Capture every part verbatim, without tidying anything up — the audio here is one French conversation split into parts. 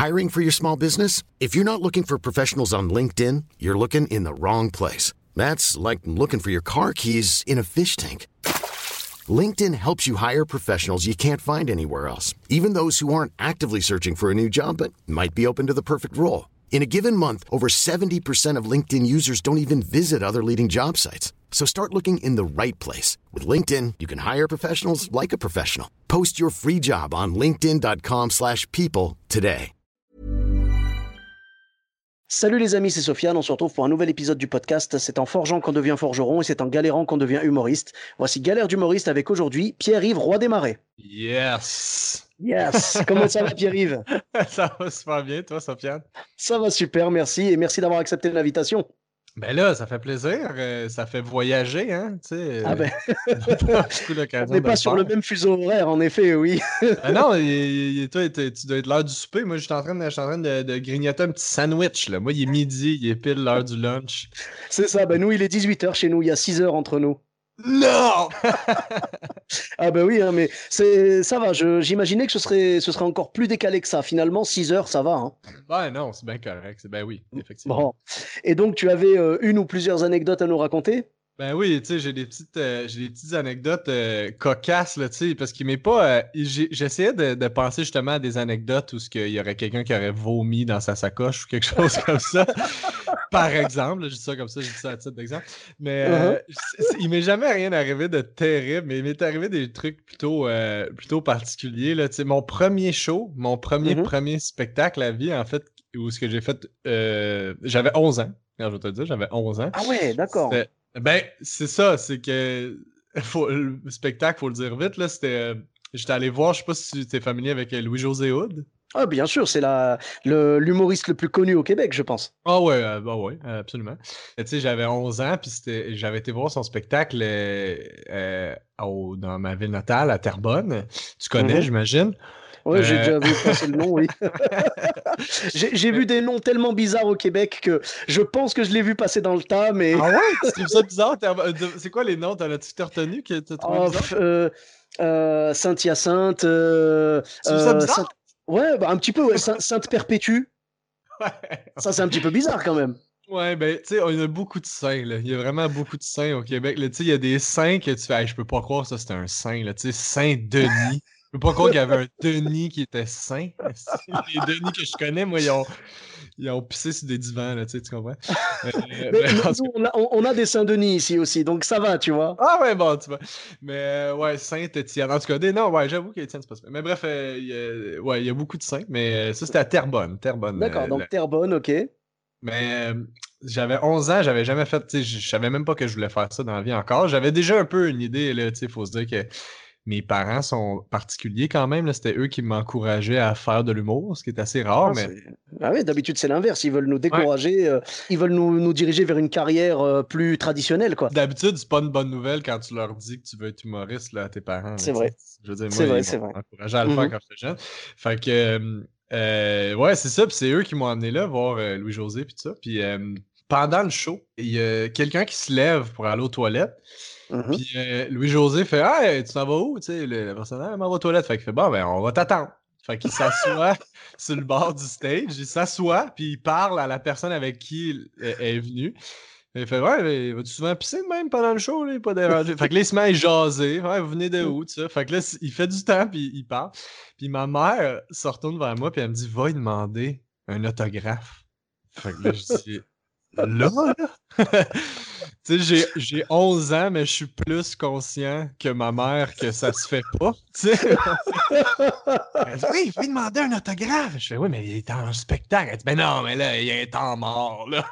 Hiring for your small business? If you're not looking for professionals on LinkedIn, you're looking in the wrong place. That's like looking for your car keys in a fish tank. LinkedIn helps you hire professionals you can't find anywhere else, even those who aren't actively searching for a new job but might be open to the perfect role. In a given month, over seventy percent of LinkedIn users don't even visit other leading job sites. So start looking in the right place. With LinkedIn, you can hire professionals like a professional. Post your free job on linkedin.com slash people today. Salut les amis, c'est Sofiane, on se retrouve pour un nouvel épisode du podcast. C'est en forgeant qu'on devient forgeron et c'est en galérant qu'on devient humoriste. Voici Galère d'humoriste avec aujourd'hui Pierre-Yves Roy des Marais. Yes! Yes! Comment ça va Pierre-Yves? Ça va super bien, toi Sofiane? Ça va super, merci et merci d'avoir accepté l'invitation. Ben là, ça fait plaisir, euh, ça fait voyager, hein, tu sais. Ah ben, on n'est pas sur le même fuseau horaire, en effet, oui. Ah non, il, il, toi, tu dois être l'heure du souper. Moi, je suis en train, de, je suis en train de, de grignoter un petit sandwich, là. Moi, il est midi, il est pile l'heure du lunch. C'est ça, ben nous, il est dix-huit heures chez nous, il y a six heures entre nous. Non! Ah ben oui, hein, mais c'est, ça va, je, j'imaginais que ce serait, ce serait encore plus décalé que ça. Finalement, six heures, ça va. Hein. Ben non, c'est bien correct. C'est, ben oui, effectivement. Bon. Et donc, tu avais euh, une ou plusieurs anecdotes à nous raconter? Ben oui, tu sais, j'ai des petites, euh, j'ai des petites anecdotes euh, cocasses, là, tu sais, parce qu'il m'est pas... Euh, j'ai, j'essayais de, de penser justement à des anecdotes où il y aurait quelqu'un qui aurait vomi dans sa sacoche ou quelque chose comme ça. Par exemple, je dis ça comme ça, je dis ça à titre d'exemple. Mais euh, uh-huh. il m'est jamais rien arrivé de terrible, mais il m'est arrivé des trucs plutôt, euh, plutôt particuliers, là, tu sais, mon premier show, mon premier, uh-huh. premier spectacle à vie, en fait, où ce que j'ai fait... Euh, j'avais onze ans, quand je vais te le dire, j'avais onze ans. Ah ouais, d'accord. C'était, Ben, c'est ça, c'est que faut, le spectacle, faut le dire vite, là, c'était... Euh, j'étais allé voir, je sais pas si tu es familier avec Louis-José Hood. Ah, bien sûr, c'est la, le, l'humoriste le plus connu au Québec, je pense. Ah ouais, euh, bah ouais, absolument. Tu sais, j'avais onze ans, puis c'était, j'avais été voir son spectacle euh, euh, au, dans ma ville natale, à Terrebonne. Tu connais, mm-hmm. j'imagine? Oui, euh... j'ai déjà vu passer le nom, oui. j'ai, j'ai vu des noms tellement bizarres au Québec que je pense que je l'ai vu passer dans le tas, mais... Ah ouais? Tu trouves ça bizarre? C'est quoi les noms? T'en as-tu retenu que tu trouves oh, bizarre? Euh, euh, Saint-Hyacinthe... Euh, tu trouves ça bizarre? Saint... Ouais, bah, un petit peu, ouais. Saint- Sainte-Perpétue. Ouais. Ça, c'est un petit peu bizarre, quand même. Ouais, ben, tu sais, on a beaucoup de saints, là. Il y a vraiment beaucoup de saints au Québec. Tu sais, il y a des saints que tu fais, hey, je peux pas croire que ça, c'était un saint, là. Tu sais, Saint-Denis. Je peux pas croire qu'il y avait un Denis qui était saint. Les Denis que je connais, moi, ils ont, ils ont pissé sur des divans, là, tu sais, tu comprends? Euh, mais ben, nous, on, a, on a des Saint-Denis ici aussi, donc ça va, tu vois. Ah ouais, bon, tu vois. Mais euh, ouais, Saint-Étienne. En tout cas, des, non, ouais, j'avoue qu'Étienne, c'est pas ça. Mais bref, euh, il y a, ouais, il y a beaucoup de saints, mais euh, ça, c'était à Terrebonne. Terrebonne D'accord, euh, donc là. Terrebonne, ok. Mais euh, j'avais onze ans, j'avais jamais fait, tu sais, je savais même pas que je voulais faire ça dans la vie encore. J'avais déjà un peu une idée, là, tu sais, faut se dire que mes parents sont particuliers quand même, là. C'était eux qui m'encourageaient à faire de l'humour, ce qui est assez rare, ah, mais... c'est... Ah oui, d'habitude c'est l'inverse, ils veulent nous décourager, ouais. euh, ils veulent nous, nous diriger vers une carrière euh, plus traditionnelle, quoi. D'habitude, c'est pas une bonne nouvelle quand tu leur dis que tu veux être humoriste, là, à tes parents. C'est là, vrai. Je veux dire, moi, c'est vrai, ils c'est m'ont vrai. encouragé à le mm-hmm. faire quand j'étais jeune. Fait que, euh, ouais, c'est ça, puis c'est eux qui m'ont amené là, voir euh, Louis-José, puis tout ça, puis euh, pendant le show, il y a quelqu'un qui se lève pour aller aux toilettes. Mm-hmm. Puis euh, Louis-José fait « Hey, tu t'en vas où? » Tu sais, le personnage m'en va aux toilettes. Fait qu'il fait « Bon, ben, on va t'attendre. » Fait qu'il s'assoit sur le bord du stage. Il s'assoit, puis il parle à la personne avec qui il est venu. Il fait « Ouais, mais vas-tu souvent pisser de même pendant le show? Là, pas dérangé. » Fait que là, il se met à jaser. « Ouais, vous venez de où? » Tu sais. Fait que là, il fait du temps, puis il parle. Puis ma mère se retourne vers moi, puis elle me dit « Va lui demander un autographe. » Fait que là, je dis « Là, là? » Tu sais, j'ai, j'ai onze ans, mais je suis plus conscient que ma mère que ça se fait pas. Tu sais. Elle dit, oui, il faut lui demander un autographe. Je fais, oui, mais il est en spectacle. Elle dit, ben non, mais là, il est en mort, là.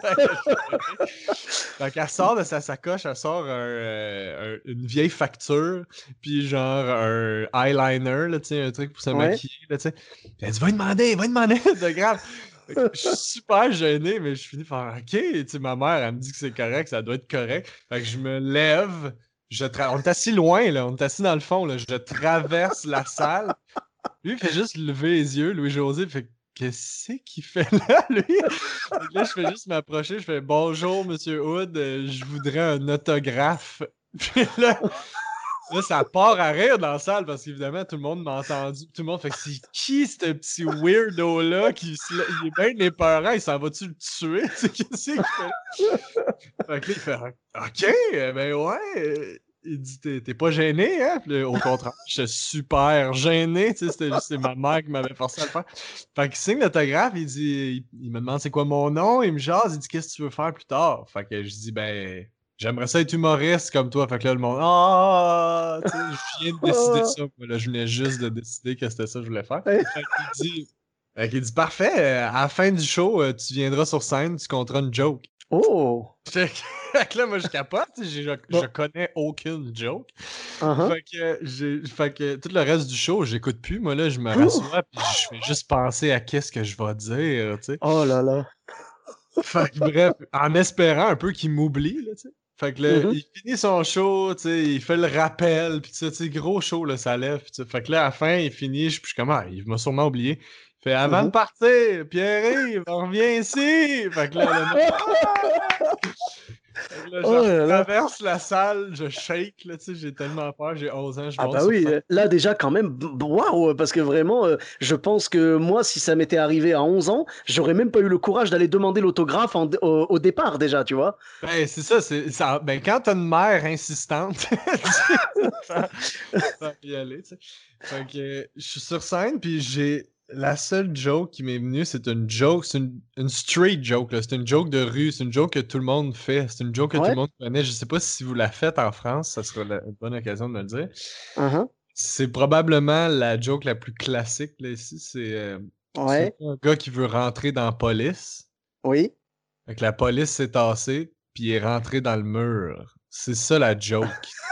Fait qu'elle sort de sa sacoche, elle sort un, euh, un, une vieille facture, puis genre un eyeliner, là, tu sais, un truc pour se ouais. maquiller, là, tu sais. Puis elle dit, va lui demander, va lui demander un autographe. Je suis super gêné, mais je finis par OK, tu sais, ma mère, elle me dit que c'est correct, ça doit être correct. Fait que je me lève, je tra... on est assis loin, là, on est assis dans le fond, là, je traverse la salle. Lui, il fait juste lever les yeux, Louis-José, fait qu'est-ce qu'il fait là, lui? Donc là, je fais juste m'approcher, je fais bonjour, monsieur Hood, je voudrais un autographe. Puis là, là, ça part à rire dans la salle parce qu'évidemment, tout le monde m'a entendu. Tout le monde fait que c'est qui ce petit weirdo-là qui se... il est bien épeurant, il s'en va-tu le tuer? Qu'est-ce qu'il fait? Fait que là, il fait OK, ben ouais. Il dit t'es, t'es pas gêné, hein? Puis là, au contraire, j'étais super gêné. Tu sais, c'était juste c'est ma mère qui m'avait forcé à le faire. Fait qu'il signe l'autographe, il dit il, il me demande c'est quoi mon nom, il me jase, il dit qu'est-ce que tu veux faire plus tard? Fait que je dis ben j'aimerais ça être humoriste comme toi. Fait que là, le monde ah, tu sais, je viens de décider ça. Moi, là, je venais juste de décider que c'était ça que je voulais faire. Fait qu'il dit, fait qu'il dit parfait, à la fin du show, tu viendras sur scène, tu compteras une joke. Oh! Fait que, fait que là, moi, je capote. Je, je, bon. je connais aucune joke. Uh-huh. Fait, que j'ai, fait que tout le reste du show, j'écoute plus. Moi, là, je me rassois puis je fais juste penser à qu'est-ce que je vais dire, tu sais. Oh là là! Fait que bref, en espérant un peu qu'il m'oublie, là, tu sais. Fait que là, mm-hmm. il finit son show, tu sais, il fait le rappel, pis tu sais, gros show, là, ça lève. Pis fait que là, à la fin, il finit, je suis comme, ah, il m'a sûrement oublié. Il fait, avant mm-hmm. de partir, Pierre-Yves, on revient ici! Fait que là, le Fait que là, oh je là traverse là. la salle, je shake, là, tu sais, j'ai tellement peur, j'ai onze ans, je Ah bah oui, scène. Là déjà quand même, waouh, parce que vraiment, euh, je pense que moi, si ça m'était arrivé à onze ans, j'aurais même pas eu le courage d'aller demander l'autographe en, au, au départ déjà, tu vois. Ben c'est ça, c'est ça. Ben quand t'as une mère insistante, ça peut y aller, tu sais. Fait que je suis sur scène, puis j'ai... La seule joke qui m'est venue, c'est une joke, c'est une, une street joke, là. C'est une joke de rue, c'est une joke que tout le monde fait, c'est une joke que ouais. tout le monde connaît. Je sais pas si vous la faites en France, ça sera la, une bonne occasion de me le dire. Uh-huh. C'est probablement la joke la plus classique, là, ici. C'est, euh, ouais. c'est un gars qui veut rentrer dans la police. Oui. Fait que la police s'est tassée, puis il est rentré dans le mur. C'est ça la joke.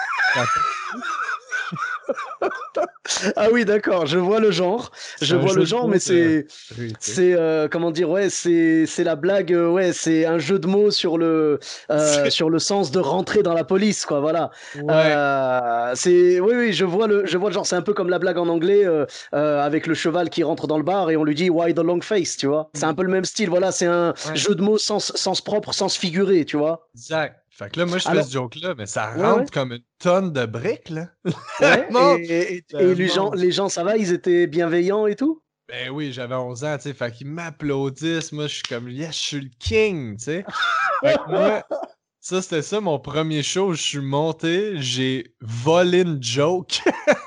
Ah oui, d'accord, je vois le genre. C'est je vois le genre, mais c'est, euh, c'est euh, comment dire, ouais, c'est, c'est la blague, euh, ouais, c'est un jeu de mots sur le, euh, sur le sens de rentrer dans la police, quoi, voilà. Ouais. Euh, c'est, oui, oui, je vois le, je vois le genre. C'est un peu comme la blague en anglais euh, euh, avec le cheval qui rentre dans le bar et on lui dit why the long face, tu vois. C'est un peu le même style, voilà. C'est un ouais. jeu de mots sens, sens propre, sens figuré, tu vois. Exact. Fait que là, moi, je Alors, fais ce joke-là, mais ça rentre ouais, ouais. comme une tonne de briques, là. Ouais, et, et, et les, gens, les gens, ça va? Ils étaient bienveillants et tout? Ben oui, j'avais onze ans, tu sais, fait qu'ils m'applaudissent. Moi, je suis comme, yes, je suis le king, tu sais. Fait que moi, ça, c'était ça, mon premier show. Je suis monté, j'ai volé une joke.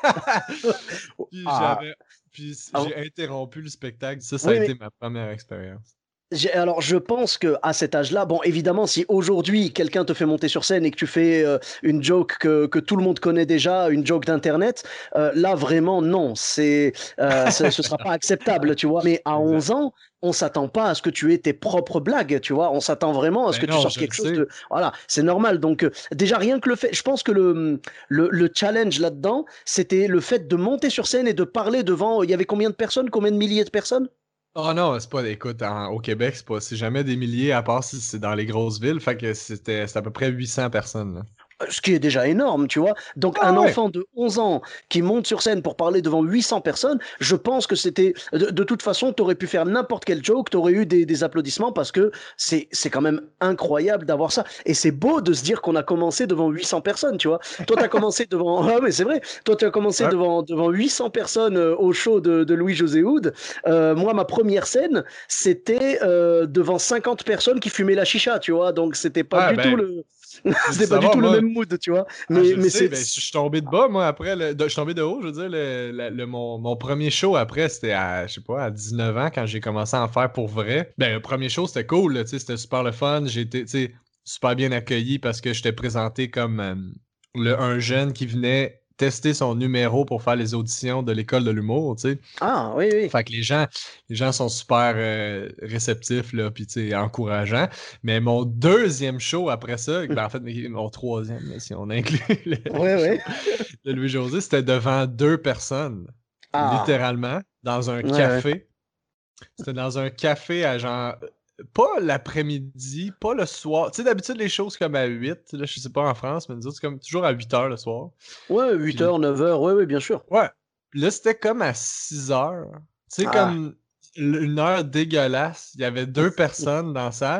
Puis ah. j'avais... Puis ah. j'ai interrompu le spectacle. Ça, ça oui, a été mais... ma première expérience. Alors, je pense que à cet âge-là, bon, évidemment, si aujourd'hui quelqu'un te fait monter sur scène et que tu fais euh, une joke que, que tout le monde connaît déjà, une joke d'internet, euh, là vraiment non, c'est, euh, ce sera pas acceptable, tu vois. Mais à onze ans, on s'attend pas à ce que tu aies tes propres blagues, tu vois. On s'attend vraiment à ce mais que non, tu sortes quelque chose sais. de, voilà, c'est normal. Donc euh, déjà rien que le fait, je pense que le le, le challenge là-dedans, c'était le fait de monter sur scène et de parler devant. Il y avait combien de personnes, combien de milliers de personnes? Oh non, c'est pas, écoute, en, au Québec, c'est pas, c'est jamais des milliers, à part si c'est dans les grosses villes, fait que c'était, c'était à peu près huit cents personnes, là. Ce qui est déjà énorme, tu vois. Donc, ah, un ouais. enfant de onze ans qui monte sur scène pour parler devant huit cents personnes, je pense que c'était... De, de toute façon, tu aurais pu faire n'importe quel joke, tu aurais eu des, des applaudissements parce que c'est, c'est quand même incroyable d'avoir ça. Et c'est beau de se dire qu'on a commencé devant huit cents personnes, tu vois. Toi, tu as commencé devant... Ah mais c'est vrai. Toi, tu as commencé ouais. devant, devant huit cents personnes euh, au show de, de Louis-José Hood. Euh, moi, ma première scène, c'était euh, devant cinquante personnes qui fumaient la chicha, tu vois. Donc, c'était pas ah, du ben... tout le... C'était pas du tout moi. le même mood, tu vois. Mais, ah, je mais sais, c'est... Ben, je suis tombé de bas, moi, après. Le... Je suis tombé de haut, je veux dire. Le, le, le, mon, mon premier show, après, c'était à, je sais pas, à dix-neuf ans, quand j'ai commencé à en faire pour vrai. Ben, le premier show, c'était cool, tu sais, c'était super le fun. J'ai été, tu sais, super bien accueilli parce que j'étais présenté comme euh, le, un jeune qui venait tester son numéro pour faire les auditions de l'école de l'humour, tu sais. Ah, oui, oui. Fait que les gens, les gens sont super euh, réceptifs, là, puis tu sais, encourageants. Mais mon deuxième show après ça, ben, en fait, mon troisième, là, si on inclut le ouais, show ouais. de Louis-José, c'était devant deux personnes, ah. littéralement, dans un ouais, café. Ouais. C'était dans un café à genre... Pas l'après-midi, pas le soir. Tu sais, d'habitude, les choses comme à huit. Là, je sais pas en France, mais nous autres, c'est comme toujours à huit heures le soir. Ouais, huit heures, neuf heures, ouais, ouais, bien sûr. Ouais. Puis là, c'était comme à six heures. Tu sais, ah. comme une heure dégueulasse. Il y avait deux personnes dans la salle.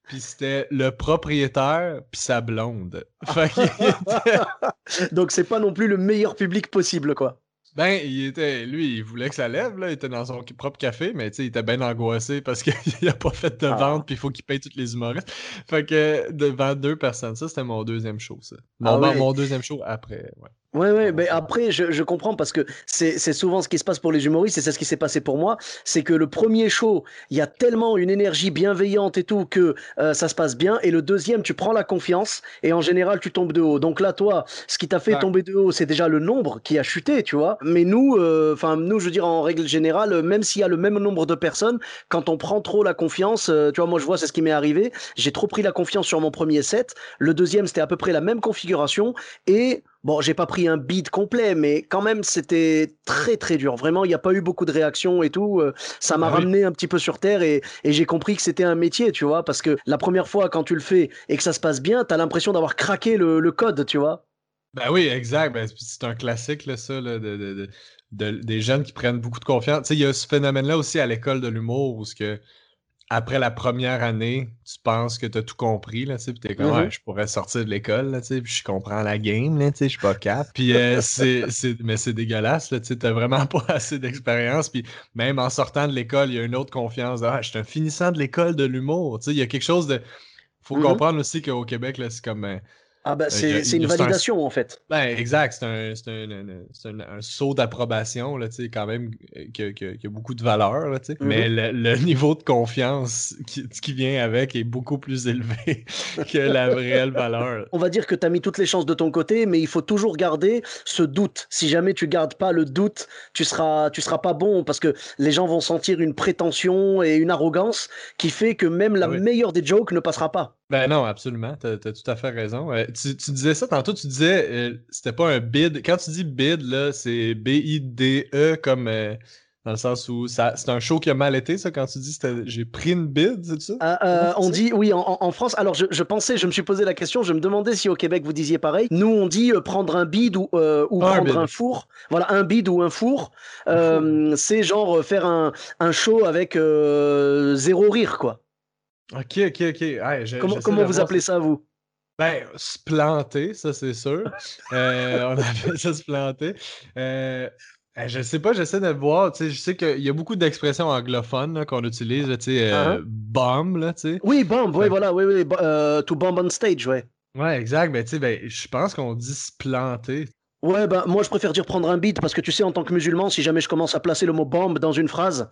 puis c'était le propriétaire puis sa blonde. Fait qu'il était... Donc c'est pas non plus le meilleur public possible, quoi. Ben, il était, lui, il voulait que ça lève, là. Il était dans son propre café, mais tu sais, il était bien angoissé parce qu'il a pas fait de vente, ah. Puis il faut qu'il paye tous les humoristes. Fait que devant deux personnes, ça, c'était mon deuxième show, ça. Mon, ah oui. mon deuxième show après, ouais. Ouais, ouais, mais après, je, je comprends parce que c'est, c'est souvent ce qui se passe pour les humoristes et c'est ce qui s'est passé pour moi. C'est que le premier show, il y a tellement une énergie bienveillante et tout que euh, ça se passe bien. Et le deuxième, tu prends la confiance et en général, tu tombes de haut. Donc là, toi, ce qui t'a fait ouais. tomber de haut, c'est déjà le nombre qui a chuté, tu vois. Mais nous, enfin, euh, nous, je veux dire, en règle générale, même s'il y a le même nombre de personnes, quand on prend trop la confiance, euh, tu vois, moi, je vois, c'est ce qui m'est arrivé. J'ai trop pris la confiance sur mon premier set. Le deuxième, c'était à peu près la même configuration et bon, j'ai pas pris un beat complet, mais quand même, c'était très, très dur. Vraiment, il n'y a pas eu beaucoup de réactions et tout. Ça m'a ah, ramené oui. un petit peu sur terre et, et j'ai compris que c'était un métier, tu vois, parce que la première fois, quand tu le fais et que ça se passe bien, t'as l'impression d'avoir craqué le, le code, tu vois. Ben oui, exact. Ben, c'est un classique, là, ça, là, de, de, de, de, des jeunes qui prennent beaucoup de confiance. Tu sais, il y a ce phénomène-là aussi à l'école de l'humour où ce que après la première année, tu penses que tu as tout compris, là, tu sais, puis t'es comme, mm-hmm. ouais, je pourrais sortir de l'école, là, tu sais, puis je comprends la game, là, tu sais, je suis pas cap. Puis, euh, c'est, c'est, mais c'est dégueulasse, là, tu sais, t'as vraiment pas assez d'expérience, puis même en sortant de l'école, il y a une autre confiance, ah, je suis un finissant de l'école de l'humour, tu sais, il y a quelque chose de... Faut mm-hmm. comprendre aussi qu'au Québec, là, c'est comme... Euh, Ah ben, c'est, euh, c'est une validation, un... en fait. Ben, exact. C'est un, c'est un, un, c'est un, un saut d'approbation, là, tu sais, quand même, qui a, qui a beaucoup de valeur, là, tu sais. Mm-hmm. Mais le, le niveau de confiance qui, qui vient avec est beaucoup plus élevé que la réelle valeur. On va dire que tu as mis toutes les chances de ton côté, mais il faut toujours garder ce doute. Si jamais tu gardes pas le doute, tu seras, tu seras pas bon, parce que les gens vont sentir une prétention et une arrogance qui fait que même la ah oui. meilleure des jokes ne passera pas. Ben non, absolument, t'as, t'as tout à fait raison. Euh, tu, tu disais ça tantôt, tu disais euh, c'était pas un bid. Quand tu dis bid, là, c'est B I D E comme euh, dans le sens où ça, c'est un show qui a mal été, ça, quand tu dis c'était, j'ai pris une bid, c'est ça? Euh, euh, on dit, oui, en, en France, alors je, je pensais, je me suis posé la question, je me demandais si au Québec vous disiez pareil. Nous, on dit euh, prendre un bid ou, euh, ou ah, prendre un, un four. Voilà, un bid ou un four. Euh, un c'est genre faire un, un show avec euh, zéro rire, quoi. Ok, ok, ok. Ouais, je, comment comment vous appelez ça, vous? Ben, se planter, ça c'est sûr. euh, on appelle ça se planter. Euh, je sais pas, j'essaie de voir. Tu sais, je sais qu'il y a beaucoup d'expressions anglophones là, qu'on utilise. Tu sais, euh, uh-huh. bomb, là, tu sais. Oui, bomb, oui, voilà, oui, oui. Uh, to bomb on stage, ouais. Ouais, exact. Ben, tu sais, ben, je pense qu'on dit se planter. Ouais, ben, moi je préfère dire prendre un beat parce que tu sais, en tant que musulman, si jamais je commence à placer le mot bombe dans une phrase,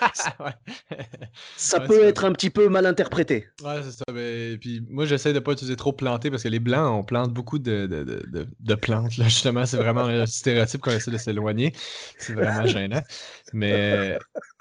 ouais. ça ouais, peut être vrai. Un petit peu mal interprété. Ouais, c'est ça. Ben, puis moi, j'essaie de pas utiliser trop planter parce que les blancs, on plante beaucoup de, de, de, de, de plantes. Là. Justement, c'est vraiment un stéréotype qu'on essaie de s'éloigner. C'est vraiment gênant. Mais.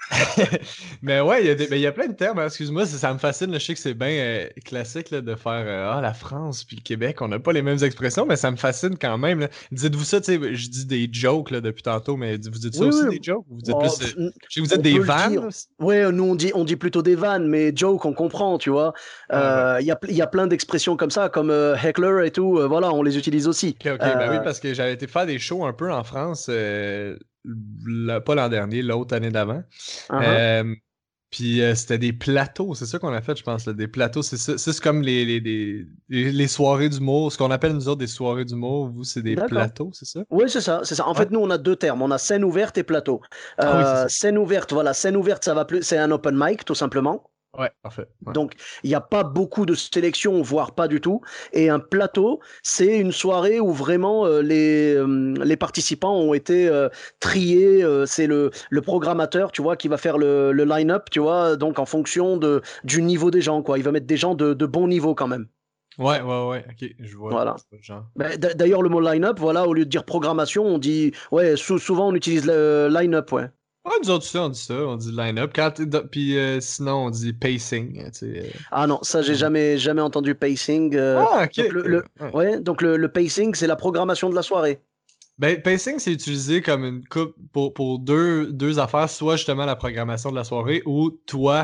mais ouais, il y, a des, ben, y a plein de termes, hein, excuse-moi, ça, ça me fascine, là, je sais que c'est bien euh, classique là, de faire euh, ah, la France puis le Québec, on n'a pas les mêmes expressions, mais ça me fascine quand même. Là. Dites-vous ça, tu sais, je dis des jokes là, depuis tantôt, mais vous dites ça oui, aussi oui. des jokes? Vous dites oh, plus, euh, je sais que vous êtes des vannes? Oui, nous on dit, on dit plutôt des vannes, mais joke, on comprend, tu vois. Il euh, ouais. y, a, y a plein d'expressions comme ça, comme euh, heckler et tout, euh, voilà, on les utilise aussi. Ok, ok, ben oui, parce que j'avais été faire des shows un peu en France. Euh... Le, pas l'an dernier, l'autre année d'avant. Uh-huh. Euh, puis euh, c'était des plateaux, c'est ça qu'on a fait, je pense. Là, des plateaux, c'est ça. C'est comme les, les, les, les soirées d'humour, ce qu'on appelle nous autres des soirées d'humour. Vous, c'est des D'accord. plateaux, c'est ça? Oui, c'est ça, c'est ça. En ouais. fait, nous, on a deux termes. On a scène ouverte et plateau. Euh, ah, oui, scène ouverte, voilà. Scène ouverte, ça va plus. C'est un open mic, tout simplement. Ouais, parfait. Ouais. Donc, il n'y a pas beaucoup de sélection, voire pas du tout. Et un plateau, c'est une soirée où vraiment euh, les, euh, les participants ont été euh, triés. Euh, c'est le, le programmateur, tu vois, qui va faire le, le line-up, tu vois, donc en fonction de, du niveau des gens, quoi. Il va mettre des gens de, de bon niveau quand même. Ouais, ouais, ouais, ok, je vois. Voilà. Genre. Ben, d'ailleurs, le mot line-up, voilà, au lieu de dire programmation, on dit, ouais, sou- souvent on utilise le line-up, ouais. Ouais, nous autres, on dit ça, on dit line-up. Puis euh, sinon, on dit pacing. Tu sais, euh... Ah non, ça, j'ai jamais, jamais entendu pacing. Euh... Ah, ok. Donc, le, le... Ouais. ouais, donc le, le pacing, c'est la programmation de la soirée. Ben, pacing, c'est utilisé comme une coupe pour, pour deux, deux affaires, soit justement la programmation de la soirée ou toi,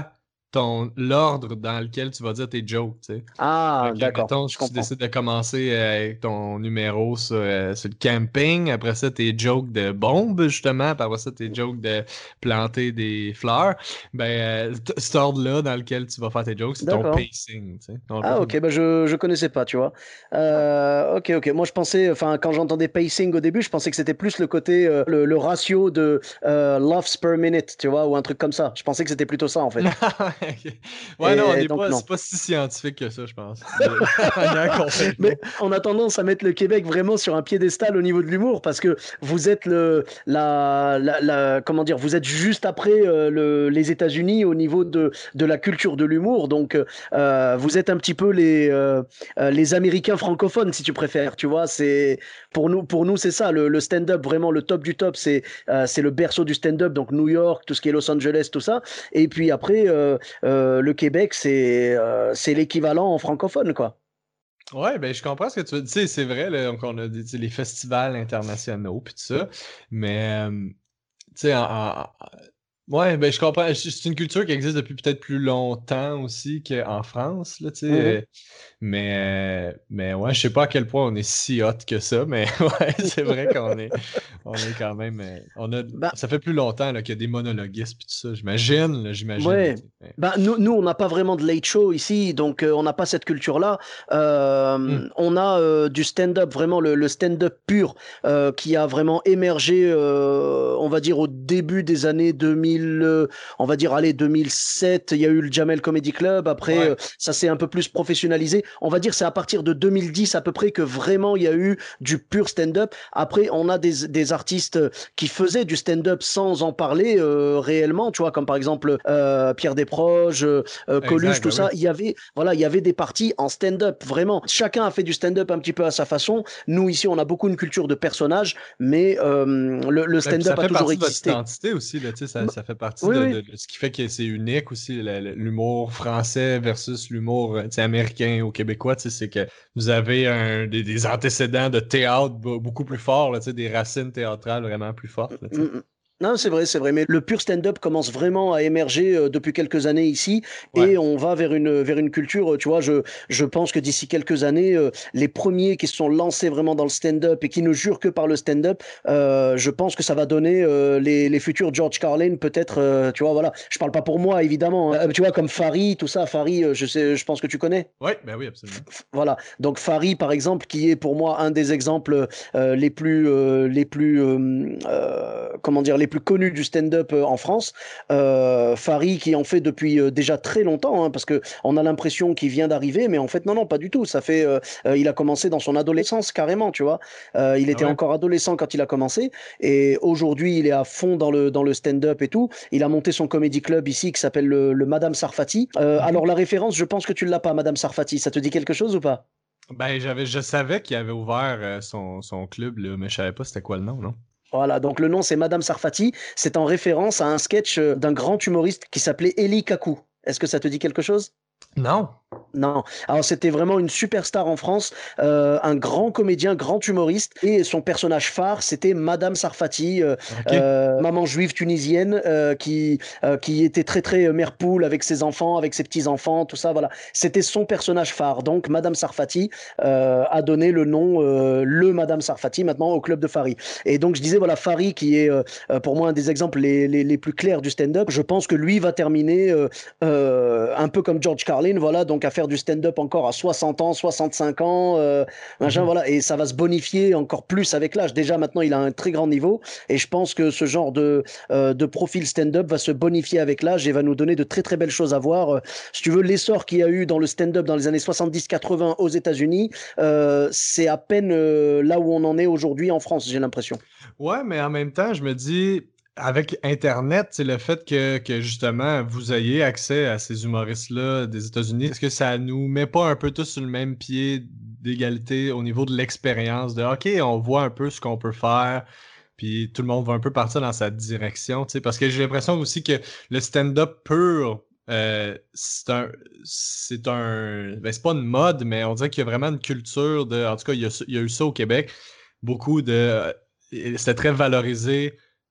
ton l'ordre dans lequel tu vas dire tes jokes, tu sais. Ah, Fait que, d'accord, mettons, je si tu comprends. décides de commencer euh, avec ton numéro sur, euh, sur le camping, après ça, tes jokes de bombes, justement, puis après ça, tes jokes de planter des fleurs, ben, euh, t- cet ordre-là dans lequel tu vas faire tes jokes, c'est ton D'accord. pacing, tu sais. Donc, un peu Ah comme ok, bah je je connaissais pas, tu vois. Euh, ok ok, moi je pensais, enfin quand j'entendais pacing au début, je pensais que c'était plus le côté euh, le, le ratio de euh, laughs per minute, tu vois, ou un truc comme ça. Je pensais que c'était plutôt ça en fait. Ok. Ouais, non, on Et n'est donc pas, non. c'est pas si scientifique que ça, je pense. De la manière qu'on fait Mais l'humour. on a tendance à mettre le Québec vraiment sur un piédestal au niveau de l'humour parce que vous êtes le la, la, la- comment dire, vous êtes juste après euh, le, les États-Unis au niveau de de la culture de l'humour. Donc euh, vous êtes un petit peu les euh, euh, les Américains francophones si tu préfères. Tu vois, c'est pour nous pour nous c'est ça le, le stand-up vraiment le top du top. C'est euh, c'est le berceau du stand-up donc New York, tout ce qui est Los Angeles, tout ça. Et puis après euh, euh, le Québec c'est euh, c'est l'équivalent en francophone quoi. Ouais, ben je comprends ce que tu veux dire. Tu sais, c'est vrai, là, qu'on a des, tu sais, les festivals internationaux puis tout ça, mais euh, tu sais, en, en- ouais, ben je comprends. C'est une culture qui existe depuis peut-être plus longtemps aussi qu'en France, là, tu sais. Mhm. euh, Mais, mais ouais, je sais pas à quel point on est si hot que ça, mais ouais, c'est vrai qu'on est, on est quand même, euh, on a, Bah, ça fait plus longtemps là, qu'il y a des monologuistes puis tout ça. J'imagine, là, j'imagine. Là, ouais. tu sais, mais- Ben, nous, nous, on n'a pas vraiment de late show ici, donc euh, on n'a pas cette culture-là. Hmm. Euh, on a euh, du stand-up, vraiment le, le stand-up pur, euh, qui a vraiment émergé, euh, on va dire, au début des années deux mille, euh, on va dire, allez, deux mille sept, il y a eu le Jamel Comedy Club, après, Ouais. euh, ça s'est un peu plus professionnalisé. On va dire, c'est à partir de deux mille dix à peu près que vraiment il y a eu du pur stand-up. Après, on a des, des artistes qui faisaient du stand-up sans en parler euh, réellement, tu vois, comme par exemple euh, Pierre Desproges, euh, euh, Coluche, Exact, tout ben oui. ça. Il y avait, voilà, il y avait des parties en stand-up, vraiment. Chacun a fait du stand-up un petit peu à sa façon. Nous ici, on a beaucoup une culture de personnages, mais euh, le, le Ben, puis ça stand-up a fait toujours partie de votre existé. identité aussi, là, tu sais, ça, Bah, ça fait partie oui, de, oui. de- de ce qui fait que c'est unique aussi, le- le- l'humour français versus l'humour euh, tu sais, américain ou québécois, tu sais, c'est que vous avez un, des, des antécédents de théâtre be- beaucoup plus forts, là, tu sais, des racines théâtrales vraiment plus fortes, là, tu Mm, sais. mm. Non, c'est vrai, c'est vrai. Mais le pur stand-up commence vraiment à émerger euh, depuis quelques années ici, Ouais. et on va vers une vers une culture. euh, Tu vois, je je pense que d'ici quelques années, euh, les premiers qui se sont lancés vraiment dans le stand-up et qui ne jurent que par le stand-up, euh, je pense que ça va donner euh, les les futurs George Carlin, peut-être. euh, tu vois, voilà. Je parle pas pour moi, évidemment, hein. Euh, tu vois, comme Farid, tout ça. Farid, euh, je sais, je pense que tu connais. Ouais, ben oui, absolument. Voilà. Donc Farid, par exemple, qui est pour moi un des exemples euh, les plus, euh, les plus, euh, euh, comment dire, les plus connus du stand-up euh, en France. Euh, Farid qui en fait depuis euh, déjà très longtemps, hein, parce que on a l'impression qu'il vient d'arriver, mais en fait non, non, pas du tout. Ça fait, euh, euh, il a commencé dans son adolescence carrément, tu vois. Euh, il Ah était ouais? encore adolescent quand il a commencé, et aujourd'hui il est à fond dans le dans le stand-up et tout. Il a monté son comedy club ici qui s'appelle le, le Madame Sarfati. Euh, Mhm. alors la référence, je pense que tu l'as pas, Madame Sarfati. Ça te dit quelque chose ou pas? Ben, j'avais, je savais qu'il avait ouvert euh, son, son club, là, mais je savais pas c'était quoi le nom, non? Voilà, donc le nom c'est Madame Sarfati. C'est en référence à un sketch euh, d'un grand humoriste qui s'appelait Eli Kaku. Est-ce que ça te dit quelque chose? Non. Non. Alors c'était vraiment une superstar en France, euh, un grand comédien, grand humoriste, et son personnage phare c'était Madame Sarfati, euh, OK. euh, maman juive tunisienne euh, qui euh, qui était très très euh, mère poule avec ses enfants, avec ses petits enfants, tout ça. Voilà, c'était son personnage phare. Donc Madame Sarfati euh, a donné le nom euh, le Madame Sarfati maintenant au club de Fari. Et donc je disais voilà Fari qui est euh, euh, pour moi un des exemples les, les, les plus clairs du stand-up. Je pense que lui va terminer euh, euh, un peu comme George Carlin, voilà, donc à faire du stand-up encore à soixante ans, soixante-cinq ans, euh, machin, Mhm. voilà, et ça va se bonifier encore plus avec l'âge. Déjà maintenant, il a un très grand niveau, et je pense que ce genre de, euh, de profil stand-up va se bonifier avec l'âge et va nous donner de très très belles choses à voir. Euh, si tu veux, l'essor qu'il y a eu dans le stand-up dans les années soixante-dix quatre-vingts aux États-Unis, euh, c'est à peine euh, là où on en est aujourd'hui en France, j'ai l'impression. Ouais, mais en même temps, je me dis, avec Internet, c'est le fait que, que justement vous ayez accès à ces humoristes-là des États-Unis, est-ce que ça nous met pas un peu tous sur le même pied d'égalité au niveau de l'expérience, de OK, on voit un peu ce qu'on peut faire, puis tout le monde va un peu partir dans sa direction, tu sais, parce que j'ai l'impression aussi que le stand-up pur, euh, c'est un, c'est un, ben c'est pas une mode, mais on dirait qu'il y a vraiment une culture de, en tout cas, il y a, il y a eu ça au Québec, beaucoup de, c'était très valorisé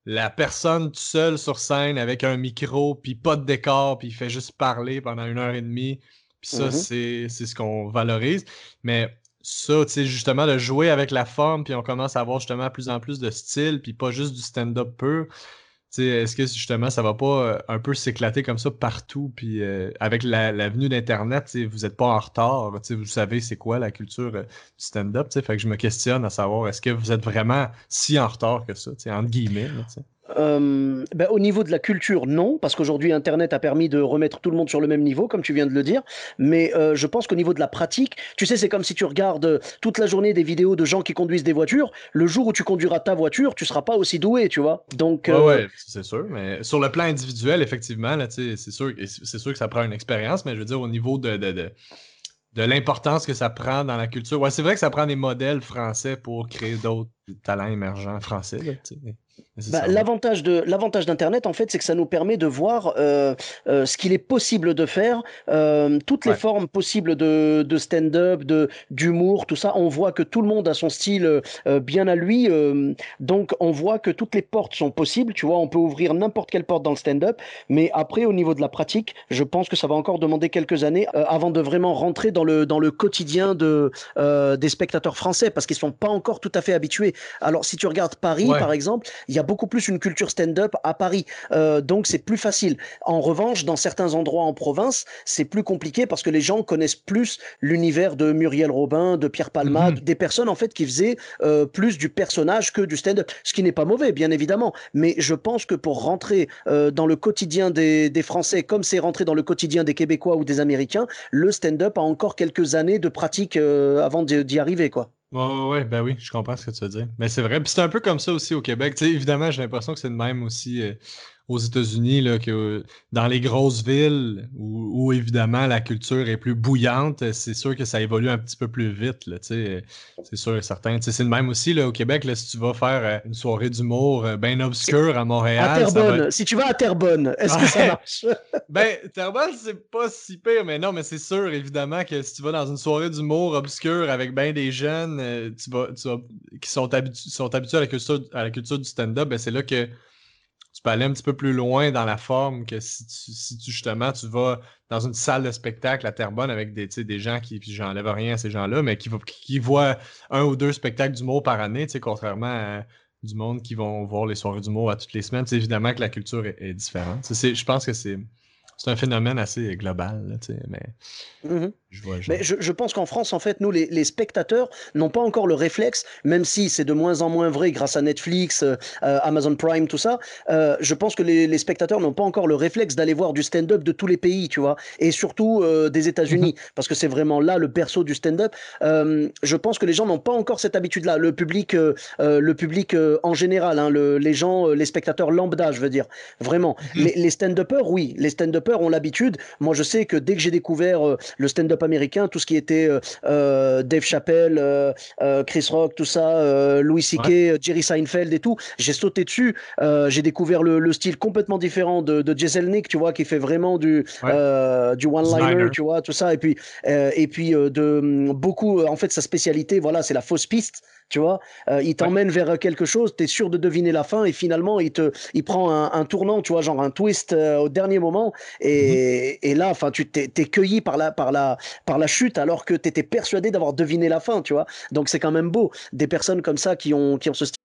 la personne tout seul sur scène avec un micro, puis pas de décor, puis il fait juste parler pendant une heure et demie. Puis ça, mm-hmm. c'est, c'est ce qu'on valorise. Mais ça, tu sais, justement, de jouer avec la forme, puis on commence à avoir justement plus en plus de style, puis pas juste du stand-up pur. Tu sais, est-ce que justement, ça va pas euh, un peu s'éclater comme ça partout? Puis euh, avec la, la venue d'Internet, tu sais, vous êtes pas en retard. Tu sais, vous savez c'est quoi la culture euh, du stand-up. Tu sais, fait que je me questionne à savoir, est-ce que vous êtes vraiment si en retard que ça, tu sais, entre guillemets, là, tu sais? Euh, ben, au niveau de la culture, non, parce qu'aujourd'hui Internet a permis de remettre tout le monde sur le même niveau, comme tu viens de le dire, mais euh, je pense qu'au niveau de la pratique, tu sais, c'est comme si tu regardes toute la journée des vidéos de gens qui conduisent des voitures, le jour où tu conduiras ta voiture, tu seras pas aussi doué, tu vois. Donc, ouais, euh... ouais, c'est sûr, mais sur le plan individuel, effectivement, là, c'est sûr, c'est sûr que ça prend une expérience, mais je veux dire, au niveau de... de, de... de l'importance que ça prend dans la culture. Ouais, c'est vrai que ça prend des modèles français pour créer d'autres talents émergents français. Là, bah, l'avantage de l'avantage d'Internet, en fait, c'est que ça nous permet de voir euh, euh, ce qu'il est possible de faire, euh, toutes les ouais. formes possibles de, de stand-up, de d'humour, tout ça. On voit que tout le monde a son style euh, bien à lui, euh, donc on voit que toutes les portes sont possibles. Tu vois, on peut ouvrir n'importe quelle porte dans le stand-up, mais après, au niveau de la pratique, je pense que ça va encore demander quelques années euh, avant de vraiment rentrer dans le dans le quotidien de euh, des spectateurs français, parce qu'ils sont pas encore tout à fait habitués. Alors, si tu regardes Paris, ouais. par exemple, il y a beaucoup plus une culture stand-up à Paris, euh, donc c'est plus facile. En revanche, dans certains endroits en province, c'est plus compliqué parce que les gens connaissent plus l'univers de Muriel Robin, de Pierre Palmade, mm-hmm. des personnes en fait qui faisaient euh, plus du personnage que du stand-up, ce qui n'est pas mauvais, bien évidemment. Mais je pense que pour rentrer euh, dans le quotidien des, des Français, comme c'est rentré dans le quotidien des Québécois ou des Américains, le stand-up a encore quelques années de pratique euh, avant d'y arriver, quoi. Ouais, ouais, ouais, ben oui, je comprends ce que tu veux dire. Mais c'est vrai, puis c'est un peu comme ça aussi au Québec. Tu sais, évidemment, j'ai l'impression que c'est le même aussi euh, aux États-Unis, là, que euh, dans les grosses villes où, où évidemment la culture est plus bouillante, c'est sûr que ça évolue un petit peu plus vite, là, tu sais, c'est sûr et certain. Tu sais, c'est le même aussi là, au Québec, là, si tu vas faire euh, une soirée d'humour euh, bien obscure à Montréal. À Terrebonne, va... si tu vas à Terrebonne, est-ce que ça marche? Ben, Terrebonne, c'est pas si pire, mais non, mais c'est sûr, évidemment, que si tu vas dans une soirée d'humour obscure avec bien des jeunes euh, tu vas, tu vas, qui sont, habitu sont habitués à la culture, à la culture du stand-up, ben c'est là que tu peux aller un petit peu plus loin dans la forme que si tu, si tu justement, tu vas dans une salle de spectacle à Terrebonne avec des, des gens qui, puis j'enlève rien à ces gens-là, mais qui, qui voient un ou deux spectacles d'humour par année, contrairement à du monde qui vont voir les soirées d'humour à toutes les semaines. Évidemment que la culture est, est différente. Je pense que c'est... C'est un phénomène assez global, là, tu sais, mais, mmh. je, vois, mais je, je pense qu'en France, en fait, nous, les, les spectateurs n'ont pas encore le réflexe, même si c'est de moins en moins vrai grâce à Netflix, euh, Amazon Prime, tout ça, euh, je pense que les, les spectateurs n'ont pas encore le réflexe d'aller voir du stand-up de tous les pays, tu vois, et surtout euh, des États-Unis, mmh. parce que c'est vraiment là le berceau du stand-up. Euh, je pense que les gens n'ont pas encore cette habitude-là, le public, euh, le public euh, en général, hein, le, les gens, les spectateurs lambda, je veux dire, vraiment. Mmh. Les, les stand-uppers, oui, les stand-uppers ont l'habitude. Moi, je sais que dès que j'ai découvert euh, le stand-up américain, tout ce qui était euh, euh, Dave Chappelle, euh, euh, Chris Rock, tout ça, euh, Louis C K, ouais. Jerry Seinfeld et tout, j'ai sauté dessus. Euh, j'ai découvert le, le style complètement différent de, de Jeselnik, tu vois, qui fait vraiment du, ouais. euh, du one-liner, tu vois, tout ça. Et puis, euh, et puis euh, de beaucoup, en fait, sa spécialité, voilà, c'est la fausse piste. Tu vois, euh, il t'emmène ouais. vers quelque chose, t'es sûr de deviner la fin et finalement il te, il prend un, un tournant, tu vois, genre un twist euh, au dernier moment et, mmh. et là, enfin, tu t'es, t'es cueilli par la, par la, par la chute alors que t'étais persuadé d'avoir deviné la fin, tu vois. Donc c'est quand même beau, des personnes comme ça qui ont, qui ont ce style.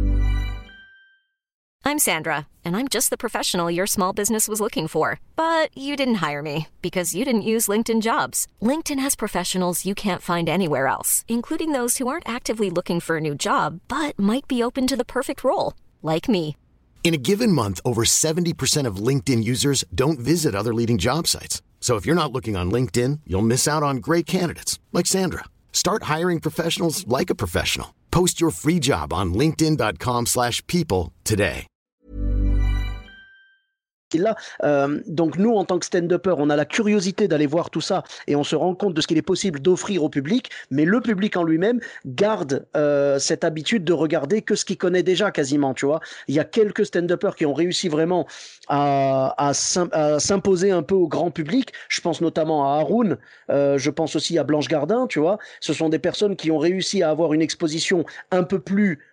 I'm Sandra, and I'm just the professional your small business was looking for. But you didn't hire me because you didn't use LinkedIn Jobs. LinkedIn has professionals you can't find anywhere else, including those who aren't actively looking for a new job, but might be open to the perfect role, like me. In a given month, over seventy percent of LinkedIn users don't visit other leading job sites. So if you're not looking on LinkedIn, you'll miss out on great candidates, like Sandra. Start hiring professionals like a professional. Post your free job on linkedin dot com slash people today. Là, euh, donc nous en tant que stand-upper, on a la curiosité d'aller voir tout ça et on se rend compte de ce qu'il est possible d'offrir au public, mais le public en lui-même garde euh, cette habitude de regarder que ce qu'il connaît déjà quasiment, tu vois. Il y a quelques stand-uppers qui ont réussi vraiment à, à, à s'imposer un peu au grand public. Je pense notamment à Haroun, euh, je pense aussi à Blanche Gardin, tu vois. Ce sont des personnes qui ont réussi à avoir une exposition un peu plus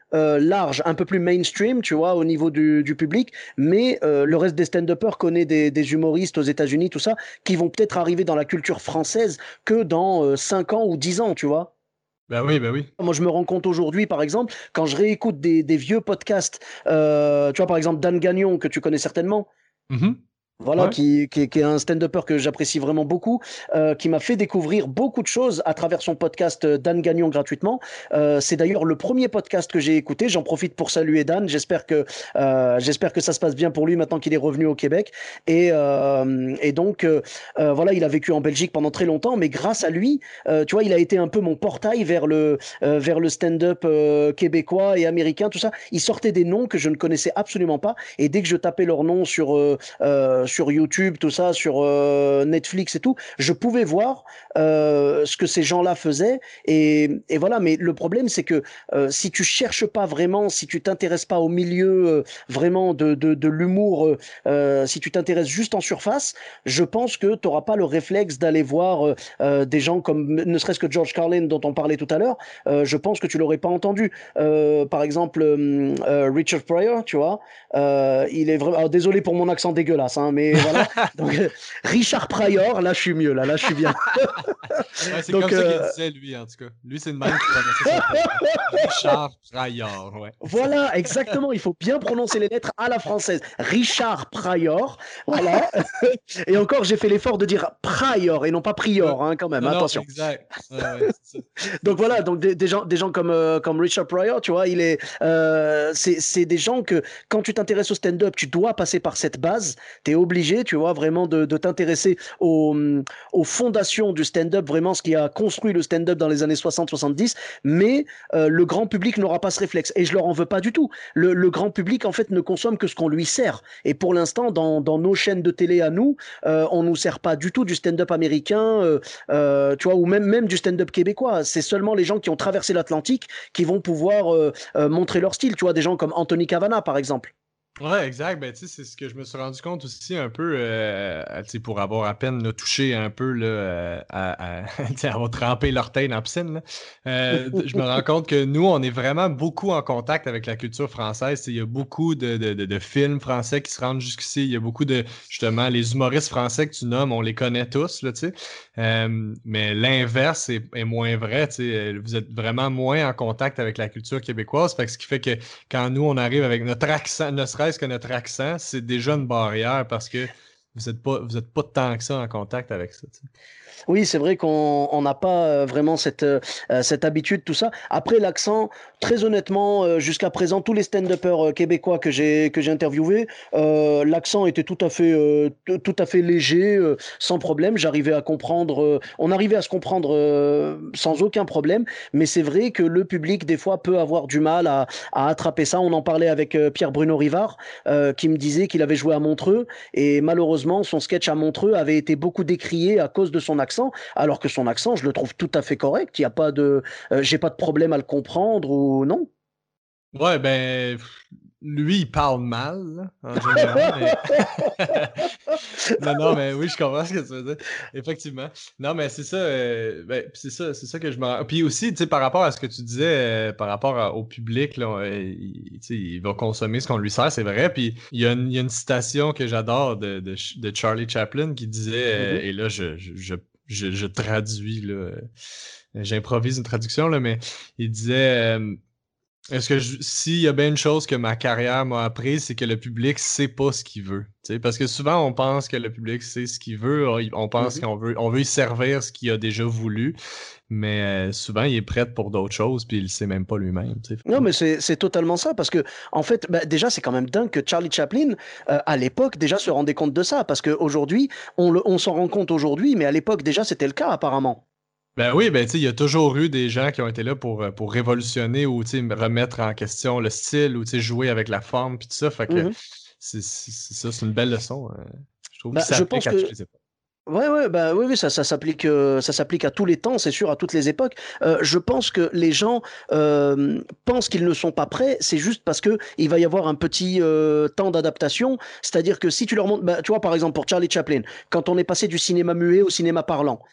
euh, large, un peu plus mainstream, tu vois, au niveau du, du public, mais euh, le reste des stand-uppers connaît des, des humoristes aux États-Unis, tout ça, qui vont peut-être arriver dans la culture française que dans euh, cinq ans ou dix ans, tu vois. Ben oui, ben oui. Moi, je me rends compte aujourd'hui, par exemple, quand je réécoute des, des vieux podcasts, euh, tu vois, par exemple, Dan Gagnon, que tu connais certainement. Mm-hmm. Voilà, Ouais. qui, qui, qui est un stand-upper que j'apprécie vraiment beaucoup, euh, qui m'a fait découvrir beaucoup de choses à travers son podcast euh, Dan Gagnon gratuitement. Euh, c'est d'ailleurs le premier podcast que j'ai écouté. J'en profite pour saluer Dan. J'espère que euh, j'espère que ça se passe bien pour lui maintenant qu'il est revenu au Québec. Et, euh, et donc euh, euh, voilà, il a vécu en Belgique pendant très longtemps, mais grâce à lui, euh, tu vois, il a été un peu mon portail vers le euh, vers le stand-up euh, québécois et américain, tout ça. Il sortait des noms que je ne connaissais absolument pas, et dès que je tapais leurs noms sur euh, euh, sur YouTube, tout ça, sur euh, Netflix et tout, je pouvais voir euh, ce que ces gens-là faisaient. Et, et voilà, mais le problème, c'est que euh, si tu cherches pas vraiment, si tu t'intéresses pas au milieu euh, vraiment de, de, de l'humour, euh, si tu t'intéresses juste en surface, je pense que tu n'auras pas le réflexe d'aller voir euh, des gens comme, ne serait-ce que George Carlin, dont on parlait tout à l'heure. Euh, je pense que tu l'aurais pas entendu. Euh, par exemple, euh, Richard Pryor, tu vois, euh, il est vraiment... Alors, désolé pour mon accent dégueulasse, hein, mais voilà. Donc, euh, Richard Pryor, là, je suis mieux, là, là, je suis bien. Ouais, c'est comme ça euh... qu'il disait, lui, en tout cas. Lui, c'est le même qui prononçait son Richard Pryor, ouais. Voilà, exactement. Il faut bien prononcer les lettres à la française. Richard Pryor, voilà. Et encore, j'ai fait l'effort de dire Pryor et non pas Prior, hein, quand même. Non, attention. Non, exact. Ouais, ouais, c'est ça. Donc voilà, donc des, des gens, des gens comme euh, comme Richard Pryor, tu vois, il est, euh, c'est c'est des gens que quand tu t'intéresses au stand-up, tu dois passer par cette base. T'es obligé, tu vois, vraiment de, de t'intéresser aux, aux fondations du stand-up, vraiment ce qui a construit le stand-up dans les années soixante soixante-dix. Mais euh, le grand public n'aura pas ce réflexe, et je leur en veux pas du tout. Le, le grand public, en fait, ne consomme que ce qu'on lui sert. Et pour l'instant, dans, dans nos chaînes de télé à nous, euh, on nous sert pas du tout du stand-up américain, euh, euh, tu vois, ou même même du stand-up québécois. C'est seulement les gens qui ont traversé l'Atlantique qui vont pouvoir euh, euh, montrer leur style. Tu vois, des gens comme Anthony Cavana, par exemple. Ouais, exact. Ben, tu sais, c'est ce que je me suis rendu compte aussi un peu, euh, tu sais, pour avoir à peine là, touché un peu là, à, à, à avoir trempé l'orteil dans la piscine. Là. Euh, je me rends compte que nous, on est vraiment beaucoup en contact avec la culture française. Il y a beaucoup de, de, de, de films français qui se rendent jusqu'ici. Il y a beaucoup de, justement, les humoristes français que tu nommes, on les connaît tous, là, tu sais. Euh, mais l'inverse est, est moins vrai. Tu sais. Vous êtes vraiment moins en contact avec la culture québécoise. Fait que ce qui fait que quand nous, on arrive avec notre accent, ne serait que notre accent, c'est déjà une barrière parce que vous n'êtes pas, vous êtes pas tant que ça en contact avec ça. T'sais. Oui, c'est vrai qu'on n'a pas vraiment cette, euh, cette habitude, tout ça. Après, l'accent, très honnêtement, euh, jusqu'à présent, tous les stand-uppers euh, québécois que j'ai que j'ai interviewés, euh, l'accent était tout à fait, euh, t- tout à fait léger, euh, sans problème. J'arrivais à comprendre, euh, on arrivait à se comprendre euh, sans aucun problème. Mais c'est vrai que le public, des fois, peut avoir du mal à, à attraper ça. On en parlait avec euh, Pierre-Bruno Rivard, euh, qui me disait qu'il avait joué à Montreux, et malheureusement, son sketch à Montreux avait été beaucoup décrié à cause de son accent. Accent, alors que son accent, je le trouve tout à fait correct. Il y a pas de, euh, j'ai pas de problème à le comprendre ou non. Ouais, ben, lui, il parle mal, là, en général. mais... non, non, mais oui, je comprends ce que tu veux dire. Effectivement. Non, mais c'est ça, euh, ben, c'est ça, c'est ça que je me. Puis aussi, tu sais, par rapport à ce que tu disais, euh, par rapport à, au public, là, euh, il, il va consommer ce qu'on lui sert, c'est vrai. Puis il y, a une, il y a une citation que j'adore de, de, de Charlie Chaplin qui disait, euh, mm-hmm. et là, je, je, je Je, je traduis, là. J'improvise une traduction, là, mais il disait euh, est-ce que je, s'il y a bien une chose que ma carrière m'a appris, c'est que le public sait pas ce qu'il veut. T'sais, parce que souvent, on pense que le public sait ce qu'il veut, on pense mm-hmm. qu'on veut, on veut y servir ce qu'il a déjà voulu, mais euh, souvent, il est prêt pour d'autres choses, puis il le sait même pas lui-même. T'sais. Non, mais c'est, c'est totalement ça, parce que, en fait, bah, déjà, c'est quand même dingue que Charlie Chaplin, euh, à l'époque, déjà se rendait compte de ça, parce qu'aujourd'hui, on, le, on s'en rend compte aujourd'hui, mais à l'époque, déjà, c'était le cas, apparemment. Ben oui, ben tu sais, il y a toujours eu des gens qui ont été là pour, pour révolutionner ou remettre en question le style ou jouer avec la forme puis tout ça. Fait que mm-hmm. c'est, c'est, c'est ça, c'est une belle leçon. Hein. Je trouve bah, que ça s'applique à que... toutes les époques. Ouais, ouais, bah oui, oui, ça, ça s'applique, euh, ça s'applique à tous les temps, c'est sûr, à toutes les époques. Euh, je pense que les gens euh, pensent qu'ils ne sont pas prêts. C'est juste parce que il va y avoir un petit euh, temps d'adaptation. C'est-à-dire que si tu leur montres, bah, tu vois, par exemple pour Charlie Chaplin, quand on est passé du cinéma muet au cinéma parlant.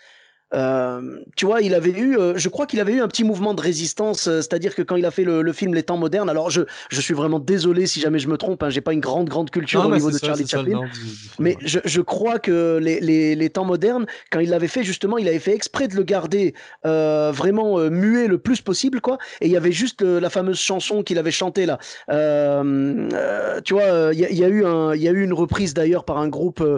Euh, tu vois, il avait eu, euh, je crois qu'il avait eu un petit mouvement de résistance, euh, c'est-à-dire que quand il a fait le, le film Les Temps modernes, alors je, je suis vraiment désolé si jamais je me trompe, hein, j'ai pas une grande grande culture Non, au mais niveau c'est de ça, Charlie c'est ça le Chaplin, nom du, du film. mais Ouais. je, je crois que les, les, les Temps modernes, quand il l'avait fait justement, il avait fait exprès de le garder euh, vraiment euh, muet le plus possible, quoi. Et il y avait juste le- la fameuse chanson qu'il avait chantée là. Euh, euh, tu vois, il y, a- il y a eu un, il y a eu une reprise d'ailleurs par un groupe, euh,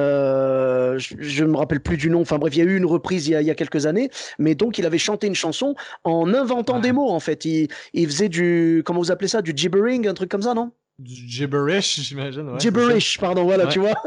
euh, je, je me rappelle plus du nom. Enfin bref, il y a eu une reprise il y a, il y a quelques années. Mais donc, il avait chanté une chanson en inventant des Ouais. mots, en fait. Il, il faisait du, comment vous appelez ça, du gibbering, un truc comme ça, non? Du gibberish, j'imagine, ouais, c'est ça. Gibberish, pardon, voilà, Ouais. tu vois.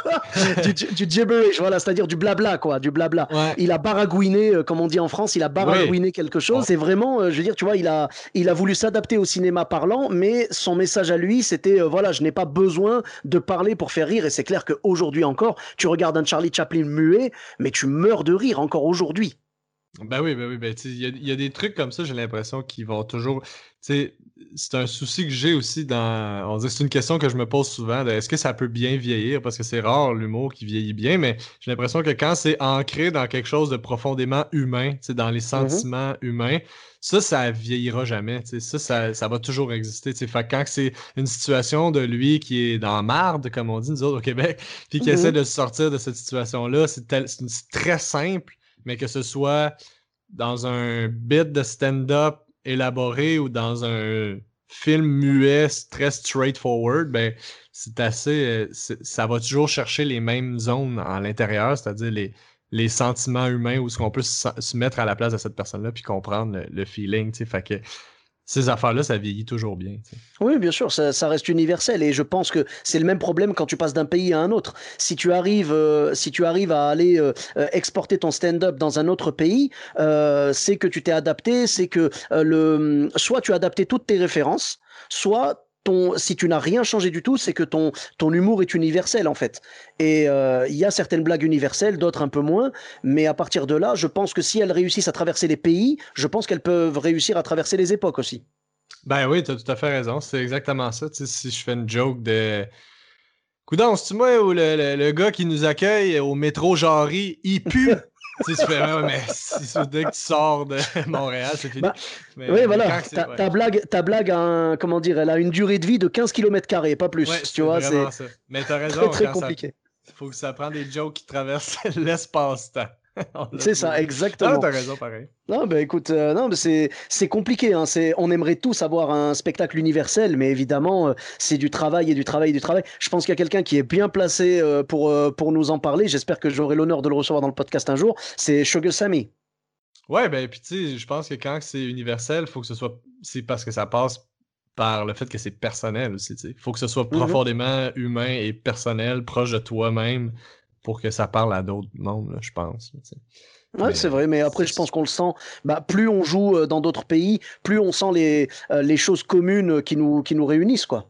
du, du gibberish, voilà, c'est-à-dire du blabla, quoi, du blabla. Ouais. Il a baragouiné, euh, comme on dit en France, il a baragouiné Oui. quelque chose. Bon. C'est vraiment, euh, je veux dire, tu vois, il a, il a voulu s'adapter au cinéma parlant, mais son message à lui, c'était, euh, voilà, je n'ai pas besoin de parler pour faire rire. Et c'est clair qu'aujourd'hui encore, tu regardes un Charlie Chaplin muet, mais tu meurs de rire encore aujourd'hui. Ben oui, ben oui, ben tu sais, il y a, il y a des trucs comme ça, j'ai l'impression qu'ils vont toujours. Tu sais, c'est un souci que j'ai aussi dans. On dirait que c'est une question que je me pose souvent de est-ce que ça peut bien vieillir? Parce que c'est rare l'humour qui vieillit bien, mais j'ai l'impression que quand c'est ancré dans quelque chose de profondément humain, tu sais, dans les sentiments humains, ça, ça vieillira jamais. Tu sais, ça, ça, ça va toujours exister. Tu sais. Fait que quand c'est une situation de lui qui est dans la marde, comme on dit nous autres au Québec, puis qui Mhm. essaie de sortir de cette situation-là, c'est, tel- c'est c'est très simple. Mais que ce soit dans un bit de stand-up élaboré ou dans un film muet très straightforward, ben c'est assez. euh, c'est- ça va toujours chercher les mêmes zones à l'intérieur, c'est-à-dire les, les sentiments humains où est-ce qu'on peut se, se mettre à la place de cette personne-là puis comprendre le, le feeling, tu sais. Fait que ces affaires-là, ça vieillit toujours bien, tu sais. Oui, bien sûr, ça, ça reste universel et je pense que c'est le même problème quand tu passes d'un pays à un autre. Si tu arrives, euh, si tu arrives à aller euh, euh, exporter ton stand-up dans un autre pays, euh, c'est que tu t'es adapté, c'est que euh, le, soit tu as adapté toutes tes références, soit ton, si tu n'as rien changé du tout, c'est que ton, ton humour est universel en fait. Et euh, il y a certaines blagues universelles, d'autres un peu moins, mais à partir de là, je pense que si elles réussissent à traverser les pays, je pense qu'elles peuvent réussir à traverser les époques aussi. Ben oui, t'as tout à fait raison. C'est exactement ça. Tu sais, si je fais une joke de. Coudon, c'est-tu moi ou le, le, le gars qui nous accueille au métro Jarry, il pue? Tu sais, tu fais, ouais, mais si, si- dès que tu sors de Montréal, c'est fini. Bah, mais, oui, mais voilà. quand c'est. Ta, Ouais, ta blague, ta blague a un- comment dire, elle a une durée de vie de quinze kilomètres carrés, pas plus. ouais, Tu c'est vois, c'est vraiment ça. Mais t'as très, raison, très quand ça. compliqué. Faut que ça prend des jokes qui traversent l'espace-temps. On l'a C'est ça, trouvé. Ah, exactement. t'as raison, pareil. Non, bah écoute, euh, non, mais c'est c'est compliqué. Hein, c'est, on aimerait tous avoir un spectacle universel, mais évidemment, euh, c'est du travail et du travail et du travail. Je pense qu'il y a quelqu'un qui est bien placé euh, pour, euh, pour nous en parler. J'espère que j'aurai l'honneur de le recevoir dans le podcast un jour. C'est Sugar Sammy. Ouais, ben, puis tu sais, je pense que quand c'est universel, faut que ce soit. C'est parce que ça passe par le fait que c'est personnel aussi, tu sais. Faut que ce soit Mhm. profondément humain et personnel, proche de toi-même, pour que ça parle à d'autres mondes, là, je pense. Tu sais. Ouais, Mais c'est vrai, mais après, je c'est- pense qu'on le sent. Bah, plus on joue euh, dans d'autres pays, plus on sent les, euh, les choses communes qui nous, qui nous réunissent, quoi.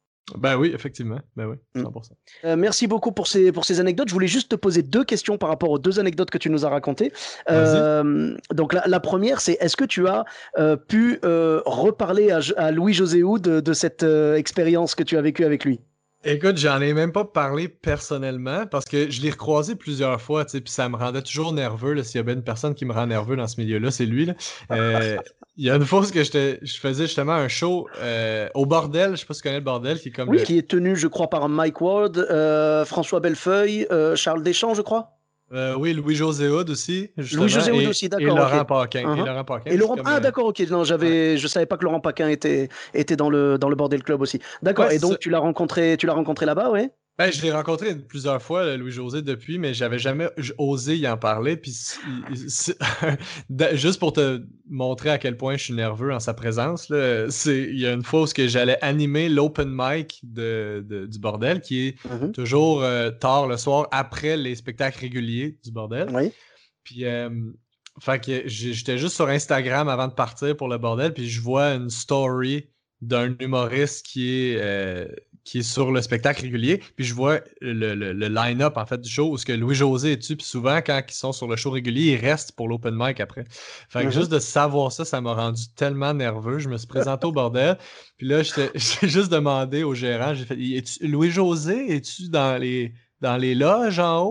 Ben oui, effectivement. Ben oui, Mm. cent pour cent. Euh, merci beaucoup pour ces, pour ces anecdotes. Je voulais juste te poser deux questions par rapport aux deux anecdotes que tu nous as racontées. Vas-y. Euh, donc la, la première, c'est est-ce que tu as euh, pu euh, reparler à, à Louis-José Hood de, de cette euh, expérience que tu as vécue avec lui? Écoute, j'en ai même pas parlé personnellement parce que je l'ai recroisé plusieurs fois, tu sais, puis ça me rendait toujours nerveux. Là, s'il y a bien une personne qui me rend nerveux dans ce milieu-là, c'est lui. Là. Euh, il y a une fois que j'étais, je faisais justement un show euh, au Bordel, je sais pas si tu connais le Bordel, qui est comme Oui, le... qui est tenu, je crois, par Mike Ward, euh, François Bellefeuille, euh, Charles Deschamps, je crois. Euh, oui, Louis-José Hood aussi, justement. Louis-José Hood et, aussi, et d'accord. Laurent ok. Paquin. Et Uh-huh. Laurent Paquin. Et c'est Laurent, comme, ah euh, d'accord, ok. Non, j'avais, je savais pas que Laurent Paquin était était dans le dans le Bordel Club aussi. D'accord. Ouais, Et c'est ça. donc tu l'as rencontré, tu l'as rencontré là-bas, ouais. Ben, je l'ai rencontré plusieurs fois, là, Louis-José, depuis, mais j'avais jamais j- osé y en parler. Puis, c- il- c'est- da- juste pour te montrer à quel point je suis nerveux en sa présence, là, c'est, il y a une fois où ce que j'allais animer l'open mic de, de- du Bordel, qui est Mhm. toujours euh, tard le soir, après les spectacles réguliers du Bordel. Oui. Puis, euh, fait que j'ai- j'étais juste sur Instagram avant de partir pour le Bordel, puis je vois une story d'un humoriste qui est, euh, qui est sur le spectacle régulier, puis je vois le, le, le line-up en fait du show où ce que Louis-José est dessus, puis souvent quand ils sont sur le show régulier, ils restent pour l'open mic après. Fait que Mhm. juste de savoir ça, ça m'a rendu tellement nerveux. Je me suis présenté au Bordel, puis là, j'étais- j'ai juste demandé au gérant, j'ai fait, es-tu- Louis-José, es-tu dans les, dans les loges en haut?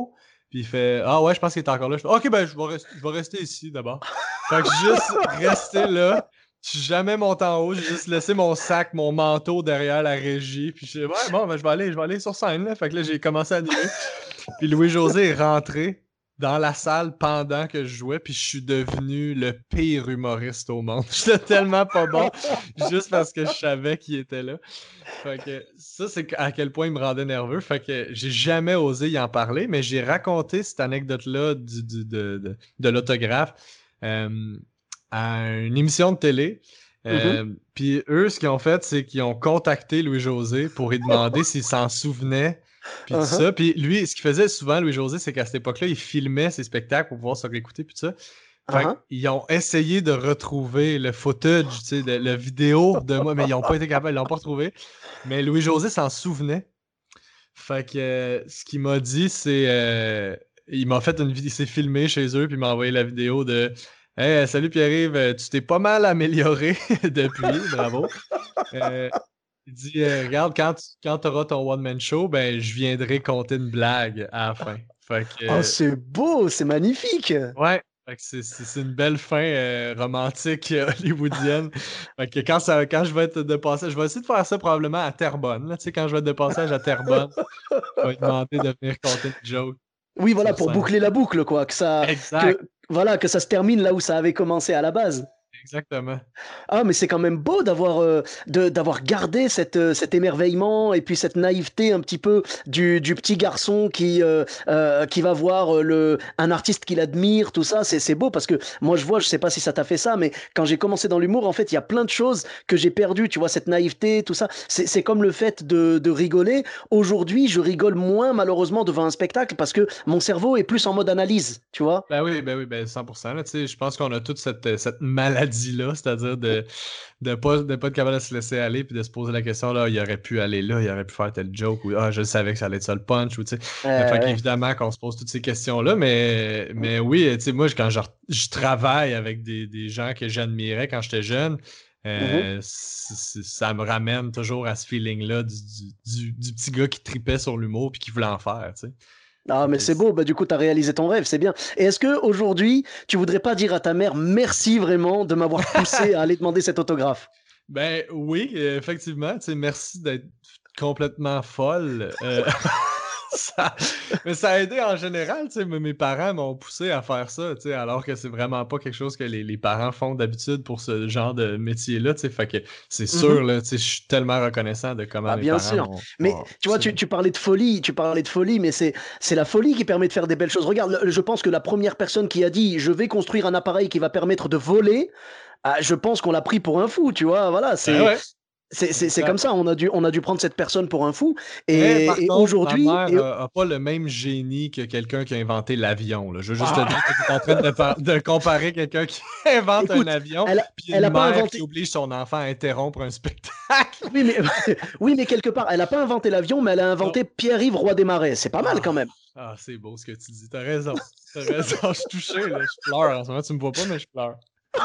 Puis il fait « Ah ouais, je pense qu'il est encore là. » Je fais « Ok, ben je vais, rester, je vais rester ici d'abord. » Fait que juste rester là. Je suis jamais monté en haut. J'ai juste laissé mon sac, mon manteau derrière la régie. Puis je dis « Ouais, bon, ben je vais aller, je vais aller sur scène. » Là. Fait que là, j'ai commencé à animer. Puis Louis-José est rentré dans la salle pendant que je jouais, puis je suis devenu le pire humoriste au monde. J'étais tellement pas bon, juste parce que je savais qu'il était là. Fait que ça, c'est à quel point il me rendait nerveux. Fait que j'ai jamais osé y en parler, mais j'ai raconté cette anecdote-là du, du, de, de, de l'autographe euh, à une émission de télé. Euh, mm-hmm. Puis eux, ce qu'ils ont fait, c'est qu'ils ont contacté Louis-José pour lui demander s'il s'en souvenait. Puis uh-huh. tout ça. Puis lui, ce qu'il faisait souvent, Louis-José, c'est qu'à cette époque-là, il filmait ses spectacles pour pouvoir se réécouter, puis tout ça. Fait uh-huh. qu'ils ont essayé de retrouver le footage, tu sais, de, la vidéo de moi, mais ils n'ont pas été capables, ils l'ont pas retrouvé. Mais Louis-José s'en souvenait. Fait que euh, ce qu'il m'a dit, c'est... Euh, il m'a fait une vidéo, il s'est filmé chez eux, puis il m'a envoyé la vidéo de « Hey, salut Pierre-Yves, tu t'es pas mal amélioré depuis, bravo. Euh, » Il dit euh, regarde, quand tu quand auras ton one-man show, ben je viendrai compter une blague à la fin. Fait que, euh... Oh, c'est beau, c'est magnifique! Ouais, fait que c'est, c'est, c'est une belle fin euh, romantique euh, hollywoodienne. Fait que quand, ça, quand je vais être de passage, je vais essayer de faire ça probablement à Terrebonne. Tu sais, quand je vais être de passage à Terrebonne, je vais demander de venir compter une joke. Oui, voilà, pour scène. Boucler la boucle, quoi. Que ça, exact. Que, voilà, que ça se termine là où ça avait commencé à la base. Exactement. Ah, mais c'est quand même beau d'avoir, euh, de, d'avoir gardé cette, euh, cet émerveillement et puis cette naïveté un petit peu du, du petit garçon qui, euh, euh, qui va voir le, un artiste qu'il admire, tout ça. C'est, c'est beau parce que moi, je vois, je sais pas si ça t'a fait ça, mais quand j'ai commencé dans l'humour, en fait, il y a plein de choses que j'ai perdues. Tu vois, cette naïveté, tout ça. C'est, c'est comme le fait de, de rigoler. Aujourd'hui, je rigole moins, malheureusement, devant un spectacle parce que mon cerveau est plus en mode analyse, tu vois. Ben oui, ben oui, ben cent pour cent. Là, je pense qu'on a toute cette, cette maladie là, c'est-à-dire de de pas, de pas être capable de se laisser aller puis de se poser la question, là, il aurait pu aller là, il aurait pu faire tel joke, ou ah, je savais que ça allait être ça le punch, ou tu sais. Euh, fait ouais. qu'évidemment qu'on se pose toutes ces questions-là, mais, mais oui, tu sais, moi, quand je, je travaille avec des, des gens que j'admirais quand j'étais jeune, euh, mm-hmm. c- ça me ramène toujours à ce feeling-là du, du, du, du petit gars qui tripait sur l'humour puis qui voulait en faire, tu sais. Ah, mais c'est beau, bah, du coup, tu as réalisé ton rêve, c'est bien. Et est-ce qu'aujourd'hui, tu voudrais pas dire à ta mère merci vraiment de m'avoir poussé à aller demander cet autographe? Ben oui, effectivement, tu sais, merci d'être complètement folle. Euh... ça... Mais ça a aidé en général, tu sais, mes parents m'ont poussé à faire ça, tu sais, alors que c'est vraiment pas quelque chose que les, les parents font d'habitude pour ce genre de métier-là, tu sais, fait que c'est sûr, mm-hmm. là, tu sais, je suis tellement reconnaissant de comment ah, mes bien parents sûr. m'ont, mais m'ont tu vois, tu, tu parlais de folie, tu parlais de folie, mais c'est, c'est la folie qui permet de faire des belles choses. Regarde, je pense que la première personne qui a dit « je vais construire un appareil qui va permettre de voler », ah, je pense qu'on l'a pris pour un fou, tu vois, voilà, c'est... Ah ouais. C'est, c'est, c'est comme ça, on a, dû, on a dû prendre cette personne pour un fou. Et, mais par et contre, aujourd'hui. Ma mère et... n'a pas le même génie que quelqu'un qui a inventé l'avion. Là. Je veux juste ah. te dire que tu es en train de, par... de comparer quelqu'un qui invente Écoute, un avion et une mère inventé... qui oblige son enfant à interrompre un spectacle. Oui, mais, oui, mais quelque part, elle n'a pas inventé l'avion, mais elle a inventé non. Pierre-Yves Roy des Marais. C'est pas mal quand même. Ah, c'est beau ce que tu dis. T'as raison. T'as raison. Je suis touché. Là. Je pleure. En ce moment, tu me vois pas, mais je pleure.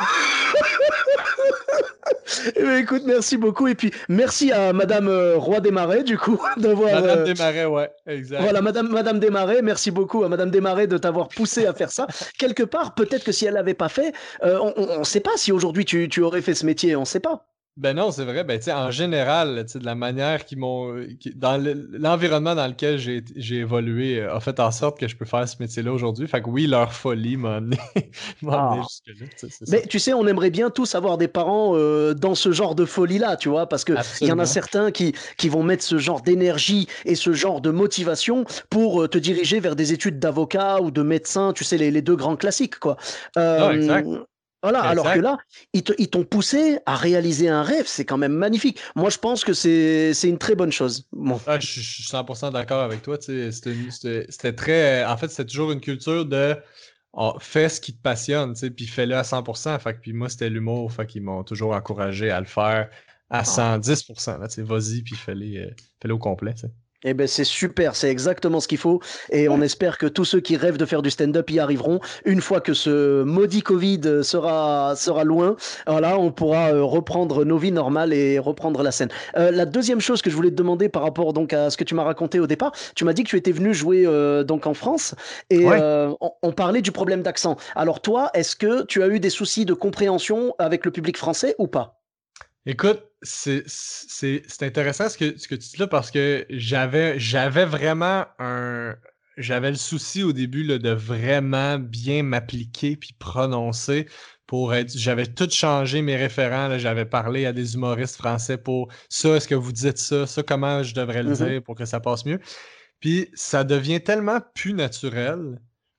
Eh bien, écoute, merci beaucoup. Et puis, merci à Madame euh, Roy Desmarais, du coup, d'avoir... Madame euh... Desmarais, ouais, exact. Voilà, Madame, Madame Desmarais, merci beaucoup à Madame Desmarais de t'avoir poussé à faire ça. Quelque part, peut-être que si elle l'avait pas fait, euh, on ne sait pas si aujourd'hui tu, tu aurais fait ce métier, on ne sait pas. Ben non, c'est vrai. Ben, tu sais, en général, tu sais, de la manière qu'ils m'ont... Qui, dans le, l'environnement dans lequel j'ai, j'ai évolué euh, a fait en sorte que je peux faire ce métier-là aujourd'hui. Fait que oui, leur folie m'a amené, m'a ah. amené jusque-là. Tu sais, c'est Mais ça. Tu sais, on aimerait bien tous avoir des parents euh, dans ce genre de folie-là, tu vois, parce qu'il y en a certains qui, qui vont mettre ce genre d'énergie et ce genre de motivation pour euh, te diriger vers des études d'avocat ou de médecin, tu sais, les, les deux grands classiques, quoi. Euh, non, exact. Voilà, exact. alors que là, ils, te, ils t'ont poussé à réaliser un rêve, c'est quand même magnifique. Moi, je pense que c'est, c'est une très bonne chose. Bon. Ah, je, je suis cent pour cent d'accord avec toi. Tu sais, c'était, c'était, c'était très... En fait, c'était toujours une culture de oh, fais ce qui te passionne, tu sais, puis fais-le à cent pour cent. Fait que, puis moi, c'était l'humour, fait qu'ils m'ont toujours encouragé à le faire à cent dix pour cent. Là, tu sais, vas-y, puis fais-le, euh, fais-le au complet. Tu sais. Eh ben c'est super, c'est exactement ce qu'il faut et on espère que tous ceux qui rêvent de faire du stand-up y arriveront. Une fois que ce maudit Covid sera, sera loin, voilà, on pourra euh, reprendre nos vies normales et reprendre la scène. Euh, la deuxième chose que je voulais te demander par rapport donc à ce que tu m'as raconté au départ, tu m'as dit que tu étais venu jouer euh, donc en France et Ouais. euh, on, on parlait du problème d'accent. Alors toi, est-ce que tu as eu des soucis de compréhension avec le public français ou pas? Écoute, c'est c'est c'est intéressant ce que ce que tu dis là parce que j'avais j'avais vraiment un j'avais le souci au début là, de vraiment bien m'appliquer puis prononcer pour être j'avais tout changé mes référents là, j'avais parlé à des humoristes français pour ça, est-ce que vous dites ça, ça comment je devrais le Mhm. dire pour que ça passe mieux. Puis ça devient tellement plus naturel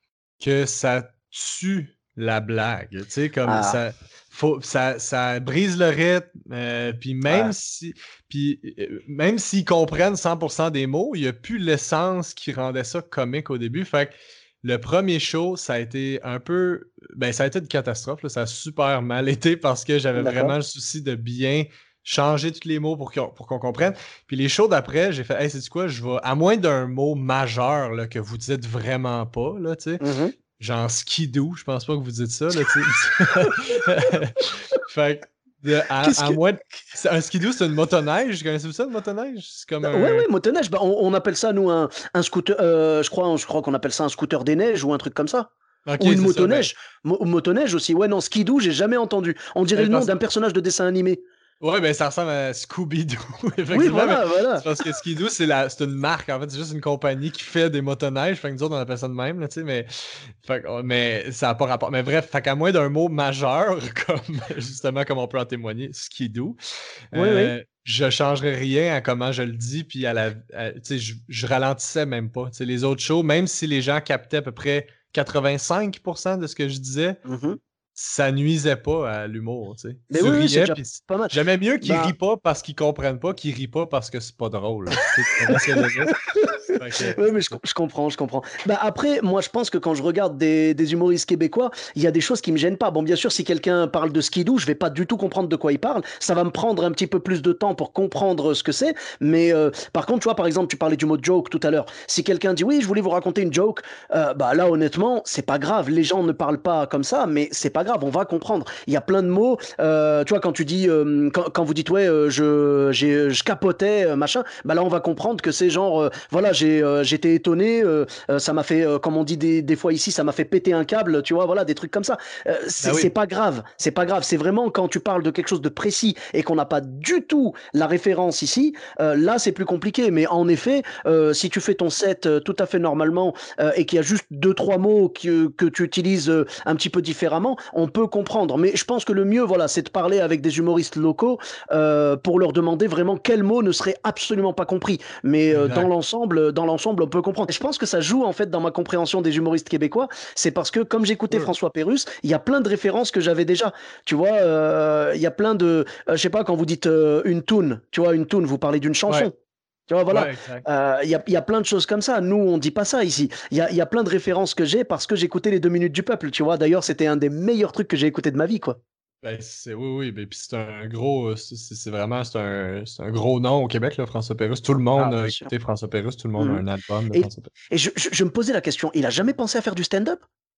que ça tue la blague. Tu sais, comme Ah, ça, faut, ça, ça brise le rythme. Euh, puis même ouais, si, puis euh, même s'ils comprennent cent pour cent des mots, il n'y a plus l'essence qui rendait ça comique au début. Fait que le premier show, ça a été un peu, ben ça a été une catastrophe. Là. Ça a super mal été parce que j'avais vraiment d'accord. le souci de bien changer tous les mots pour qu'on, pour qu'on comprenne. Puis les shows d'après, j'ai fait, hey, c'est quoi, je vais, à moins d'un mot majeur là, que vous dites vraiment pas, là, tu sais, Mhm. genre skidoo, je pense pas que vous dites ça, là, tu sais. Fait que, de- à, Qu'est-ce à que moins de- c'est- un skidoo, c'est une motoneige. Connaissez-vous ça, une motoneige? C'est comme Bah, ouais, un. ouais, motoneige. Bah, on, on appelle ça, nous, un, un scooter. Euh, je crois, je crois qu'on appelle ça un scooter des neiges ou un truc comme ça. Ok, Ou une c'est ça. Ben, motoneige. Mo- motoneige aussi. Ouais, non, skidoo, j'ai jamais entendu. On dirait ben, le nom parce d'un personnage de dessin animé. Ouais, ben ça ressemble à Scooby-Doo, Oui, effectivement, mais voilà, c'est voilà. parce que Skidoo, c'est la... c'est une marque, en fait, c'est juste une compagnie qui fait des motoneiges, fait que nous autres, on appelle ça de même, là, tu sais, mais... Fait que- mais ça n'a pas rapport. Mais bref, fait qu'à moins d'un mot majeur, comme justement, comme on peut en témoigner, Skidoo, Oui, oui. euh, je changerais rien à comment je le dis, puis à la... à- tu sais, je, je ralentissais même pas. Tu sais, les autres shows, même si les gens captaient à peu près quatre-vingt-cinq pour cent de ce que je disais, Mhm. ça nuisait pas à l'humour, tu sais. Mais Tu oui, oui, c'est riais, déjà puis c- pas mal. j'aimais mieux qu'ils rient Ben, pas parce qu'ils comprennent pas, qu'ils rient pas parce que c'est pas drôle. Tu sais, tu comprends ce que je veux dire? Fait que oui, mais c'est je, ça. je comprends, je comprends. Bah après, moi, je pense que quand je regarde des, des humoristes québécois, il y a des choses qui me gênent pas. Bon, bien sûr, si quelqu'un parle de skidoo, je vais pas du tout comprendre de quoi il parle. Ça va me prendre un petit peu plus de temps pour comprendre ce que c'est. Mais euh, par contre, tu vois, par exemple, tu parlais du mot joke tout à l'heure. Si quelqu'un dit oui, je voulais vous raconter une joke, euh, bah là, honnêtement, c'est pas grave. Les gens ne parlent pas comme ça, mais c'est pas grave. On va comprendre. Il y a plein de mots. Euh, tu vois, quand tu dis, euh, quand, quand vous dites ouais, euh, je, j'ai, je capotais, euh, machin, bah là, on va comprendre que c'est genre, euh, voilà, j'ai, euh, j'étais étonné, euh, euh, ça m'a fait, euh, comme on dit des, des fois ici, ça m'a fait péter un câble, tu vois, voilà, des trucs comme ça. Euh, Ben c'est c'est oui. pas grave, c'est pas grave. C'est vraiment quand tu parles de quelque chose de précis et qu'on n'a pas du tout la référence ici, euh, là, c'est plus compliqué. Mais en effet, euh, si tu fais ton set euh, tout à fait normalement euh, et qu'il y a juste deux, trois mots que, que tu utilises euh, un petit peu différemment, on peut comprendre. Mais je pense que le mieux, voilà, c'est de parler avec des humoristes locaux euh, pour leur demander vraiment quel mot ne serait absolument pas compris. Mais euh, dans Exact. l'ensemble, dans l'ensemble, on peut comprendre. Et je pense que ça joue en fait dans ma compréhension des humoristes québécois. C'est parce que comme j'écoutais Sûr. François Pérusse, il y a plein de références que j'avais déjà. Tu vois, euh, il y a plein de, euh, je sais pas, quand vous dites euh, une tune, tu vois, une tune, vous parlez d'une Ouais. chanson. Tu vois, voilà. Ouais, exact. Euh, Il y, a, il y a plein de choses comme ça. Nous, on dit pas ça ici. Il y a, il y a plein de références que j'ai parce que j'écoutais les deux minutes du peuple. Tu vois, d'ailleurs, c'était un des meilleurs trucs que j'ai écouté de ma vie, quoi. Ben, c'est, oui, oui, ben, puis c'est un gros, euh, c'est c'est- c'est vraiment, c'est un, c'est un gros nom au Québec, là, François Pérusse. Tout le Ah, monde bien a sûr. écouté François Pérusse, tout le monde a Mhm. un album de Et, François Pérusse. et je, je- je me posais la question, il a jamais pensé à faire du stand-up?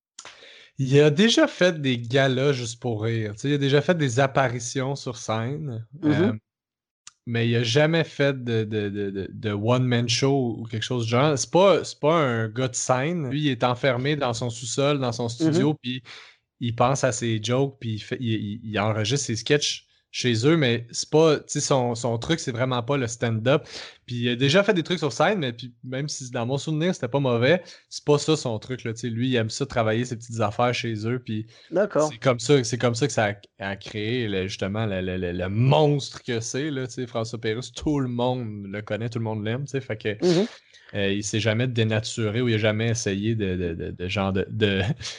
Il a déjà fait des galas juste pour rire. Tu sais, il a déjà fait des apparitions sur scène. Euh, Mhm. mais il a jamais fait de, de, de, de, de one-man show ou quelque chose du genre. C'est pas, c'est pas un gars de scène. Lui, il est enfermé dans son sous-sol, dans son Mhm. studio, puis il pense à ses jokes, puis il, fait, il, il- il enregistre ses sketchs chez eux, mais c'est pas, tu sais, son, son truc, c'est vraiment pas le stand-up. Puis il a déjà fait des trucs sur scène, mais puis même si dans mon souvenir, c'était pas mauvais, c'est pas ça son truc, là, tu sais. Lui, il aime ça travailler ses petites affaires chez eux, puis D'accord. c'est comme ça, c'est comme ça que ça a, a créé le- justement le, le- le- le monstre que c'est, là, tu sais, François Pérusse. Tout le monde le connaît, tout le monde l'aime, tu sais, fait que Mhm. euh, il s'est jamais dénaturé ou il a jamais essayé de, de, de, de genre de, de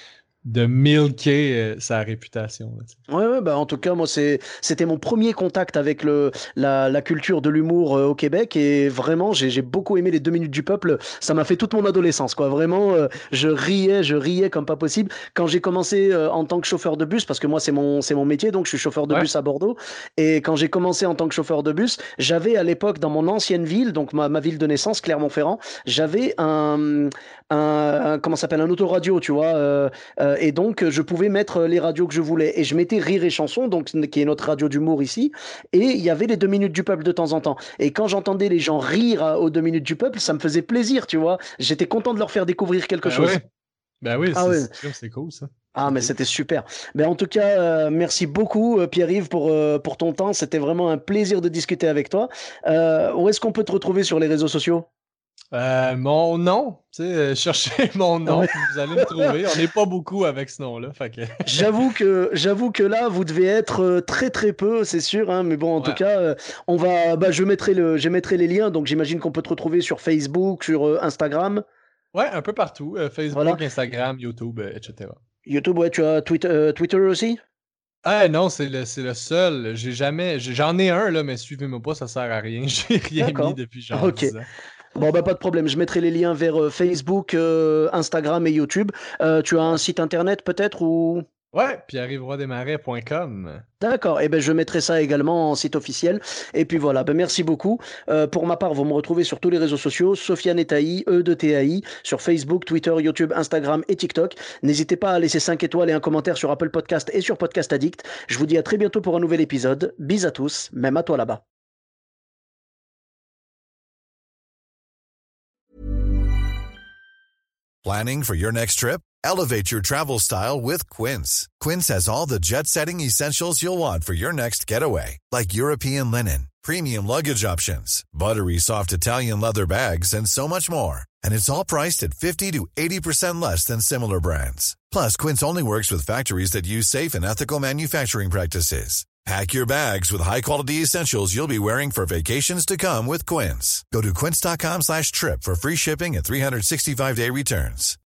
de milquer euh, sa réputation. Là, ouais, ouais, bah en tout cas, moi, c'est, c'était mon premier contact avec le, la, la culture de l'humour euh, au Québec et vraiment, j'ai, j'ai beaucoup aimé les deux minutes du peuple. Ça m'a fait toute mon adolescence, quoi. Vraiment, euh, je riais, je riais comme pas possible. Quand j'ai commencé euh, en tant que chauffeur de bus, parce que moi, c'est mon, c'est mon métier, donc je suis chauffeur de ouais. bus à Bordeaux. Et quand j'ai commencé en tant que chauffeur de bus, j'avais à l'époque dans mon ancienne ville, donc ma, ma ville de naissance, Clermont-Ferrand, j'avais un, un, un comment ça s'appelle, un autoradio, tu vois. Euh, euh, et donc, je pouvais mettre les radios que je voulais. Et je mettais Rire et Chanson, donc, qui est notre radio d'humour ici. Et il y avait les deux minutes du peuple de temps en temps. Et quand j'entendais les gens rire aux deux minutes du peuple, ça me faisait plaisir, tu vois. J'étais content de leur faire découvrir quelque ben chose. Ouais. Ben oui, ah c'est, ouais. c'est, c'est cool, ça. Ah, mais c'était super. Ben, en tout cas, euh, merci beaucoup, euh, Pierre-Yves, pour, euh, pour ton temps. C'était vraiment un plaisir de discuter avec toi. Euh, où est-ce qu'on peut te retrouver sur les réseaux sociaux? Euh, mon nom, tu sais, euh, cherchez mon nom, ouais. Vous allez me trouver. On n'est pas beaucoup avec ce nom-là. Fait que... j'avoue que j'avoue que là, vous devez être très très peu, c'est sûr. Hein, mais bon, en ouais. tout cas, euh, on va. Bah, je mettrai le, je mettrai les liens. Donc, j'imagine qu'on peut te retrouver sur Facebook, sur euh, Instagram. Ouais, un peu partout. Euh, Facebook, voilà. Instagram, YouTube, euh, et cetera. YouTube, ouais. Tu as Twitter, euh, Twitter aussi. Ah non, c'est le, c'est le seul. J'ai jamais, j'en ai un là, mais suivez-moi pas, ça sert à rien. J'ai rien D'accord. mis depuis genre okay. dix ans. Bon, bah, pas de problème. Je mettrai les liens vers euh, Facebook, euh, Instagram et YouTube. Euh, tu as un site internet peut-être ou... Ouais, pierre-yves-roy-desmarais point com. D'accord. Et eh ben, je mettrai ça également en site officiel. Et puis voilà. Ben, merci beaucoup. Euh, pour ma part, vous me retrouvez sur tous les réseaux sociaux. Sofiane Etaï, E de T A I, sur Facebook, Twitter, YouTube, Instagram et TikTok. N'hésitez pas à laisser cinq étoiles et un commentaire sur Apple Podcast et sur Podcast Addict. Je vous dis à très bientôt pour un nouvel épisode. Bis à tous, même à toi là-bas. Planning for your next trip? Elevate your travel style with Quince. Quince has all the jet-setting essentials you'll want for your next getaway, like European linen, premium luggage options, buttery soft Italian leather bags, and so much more. And it's all priced at fifty to eighty percent less than similar brands. Plus, Quince only works with factories that use safe and ethical manufacturing practices. Pack your bags with high-quality essentials you'll be wearing for vacations to come with Quince. Go to quince.com slash trip for free shipping and three sixty-five day returns.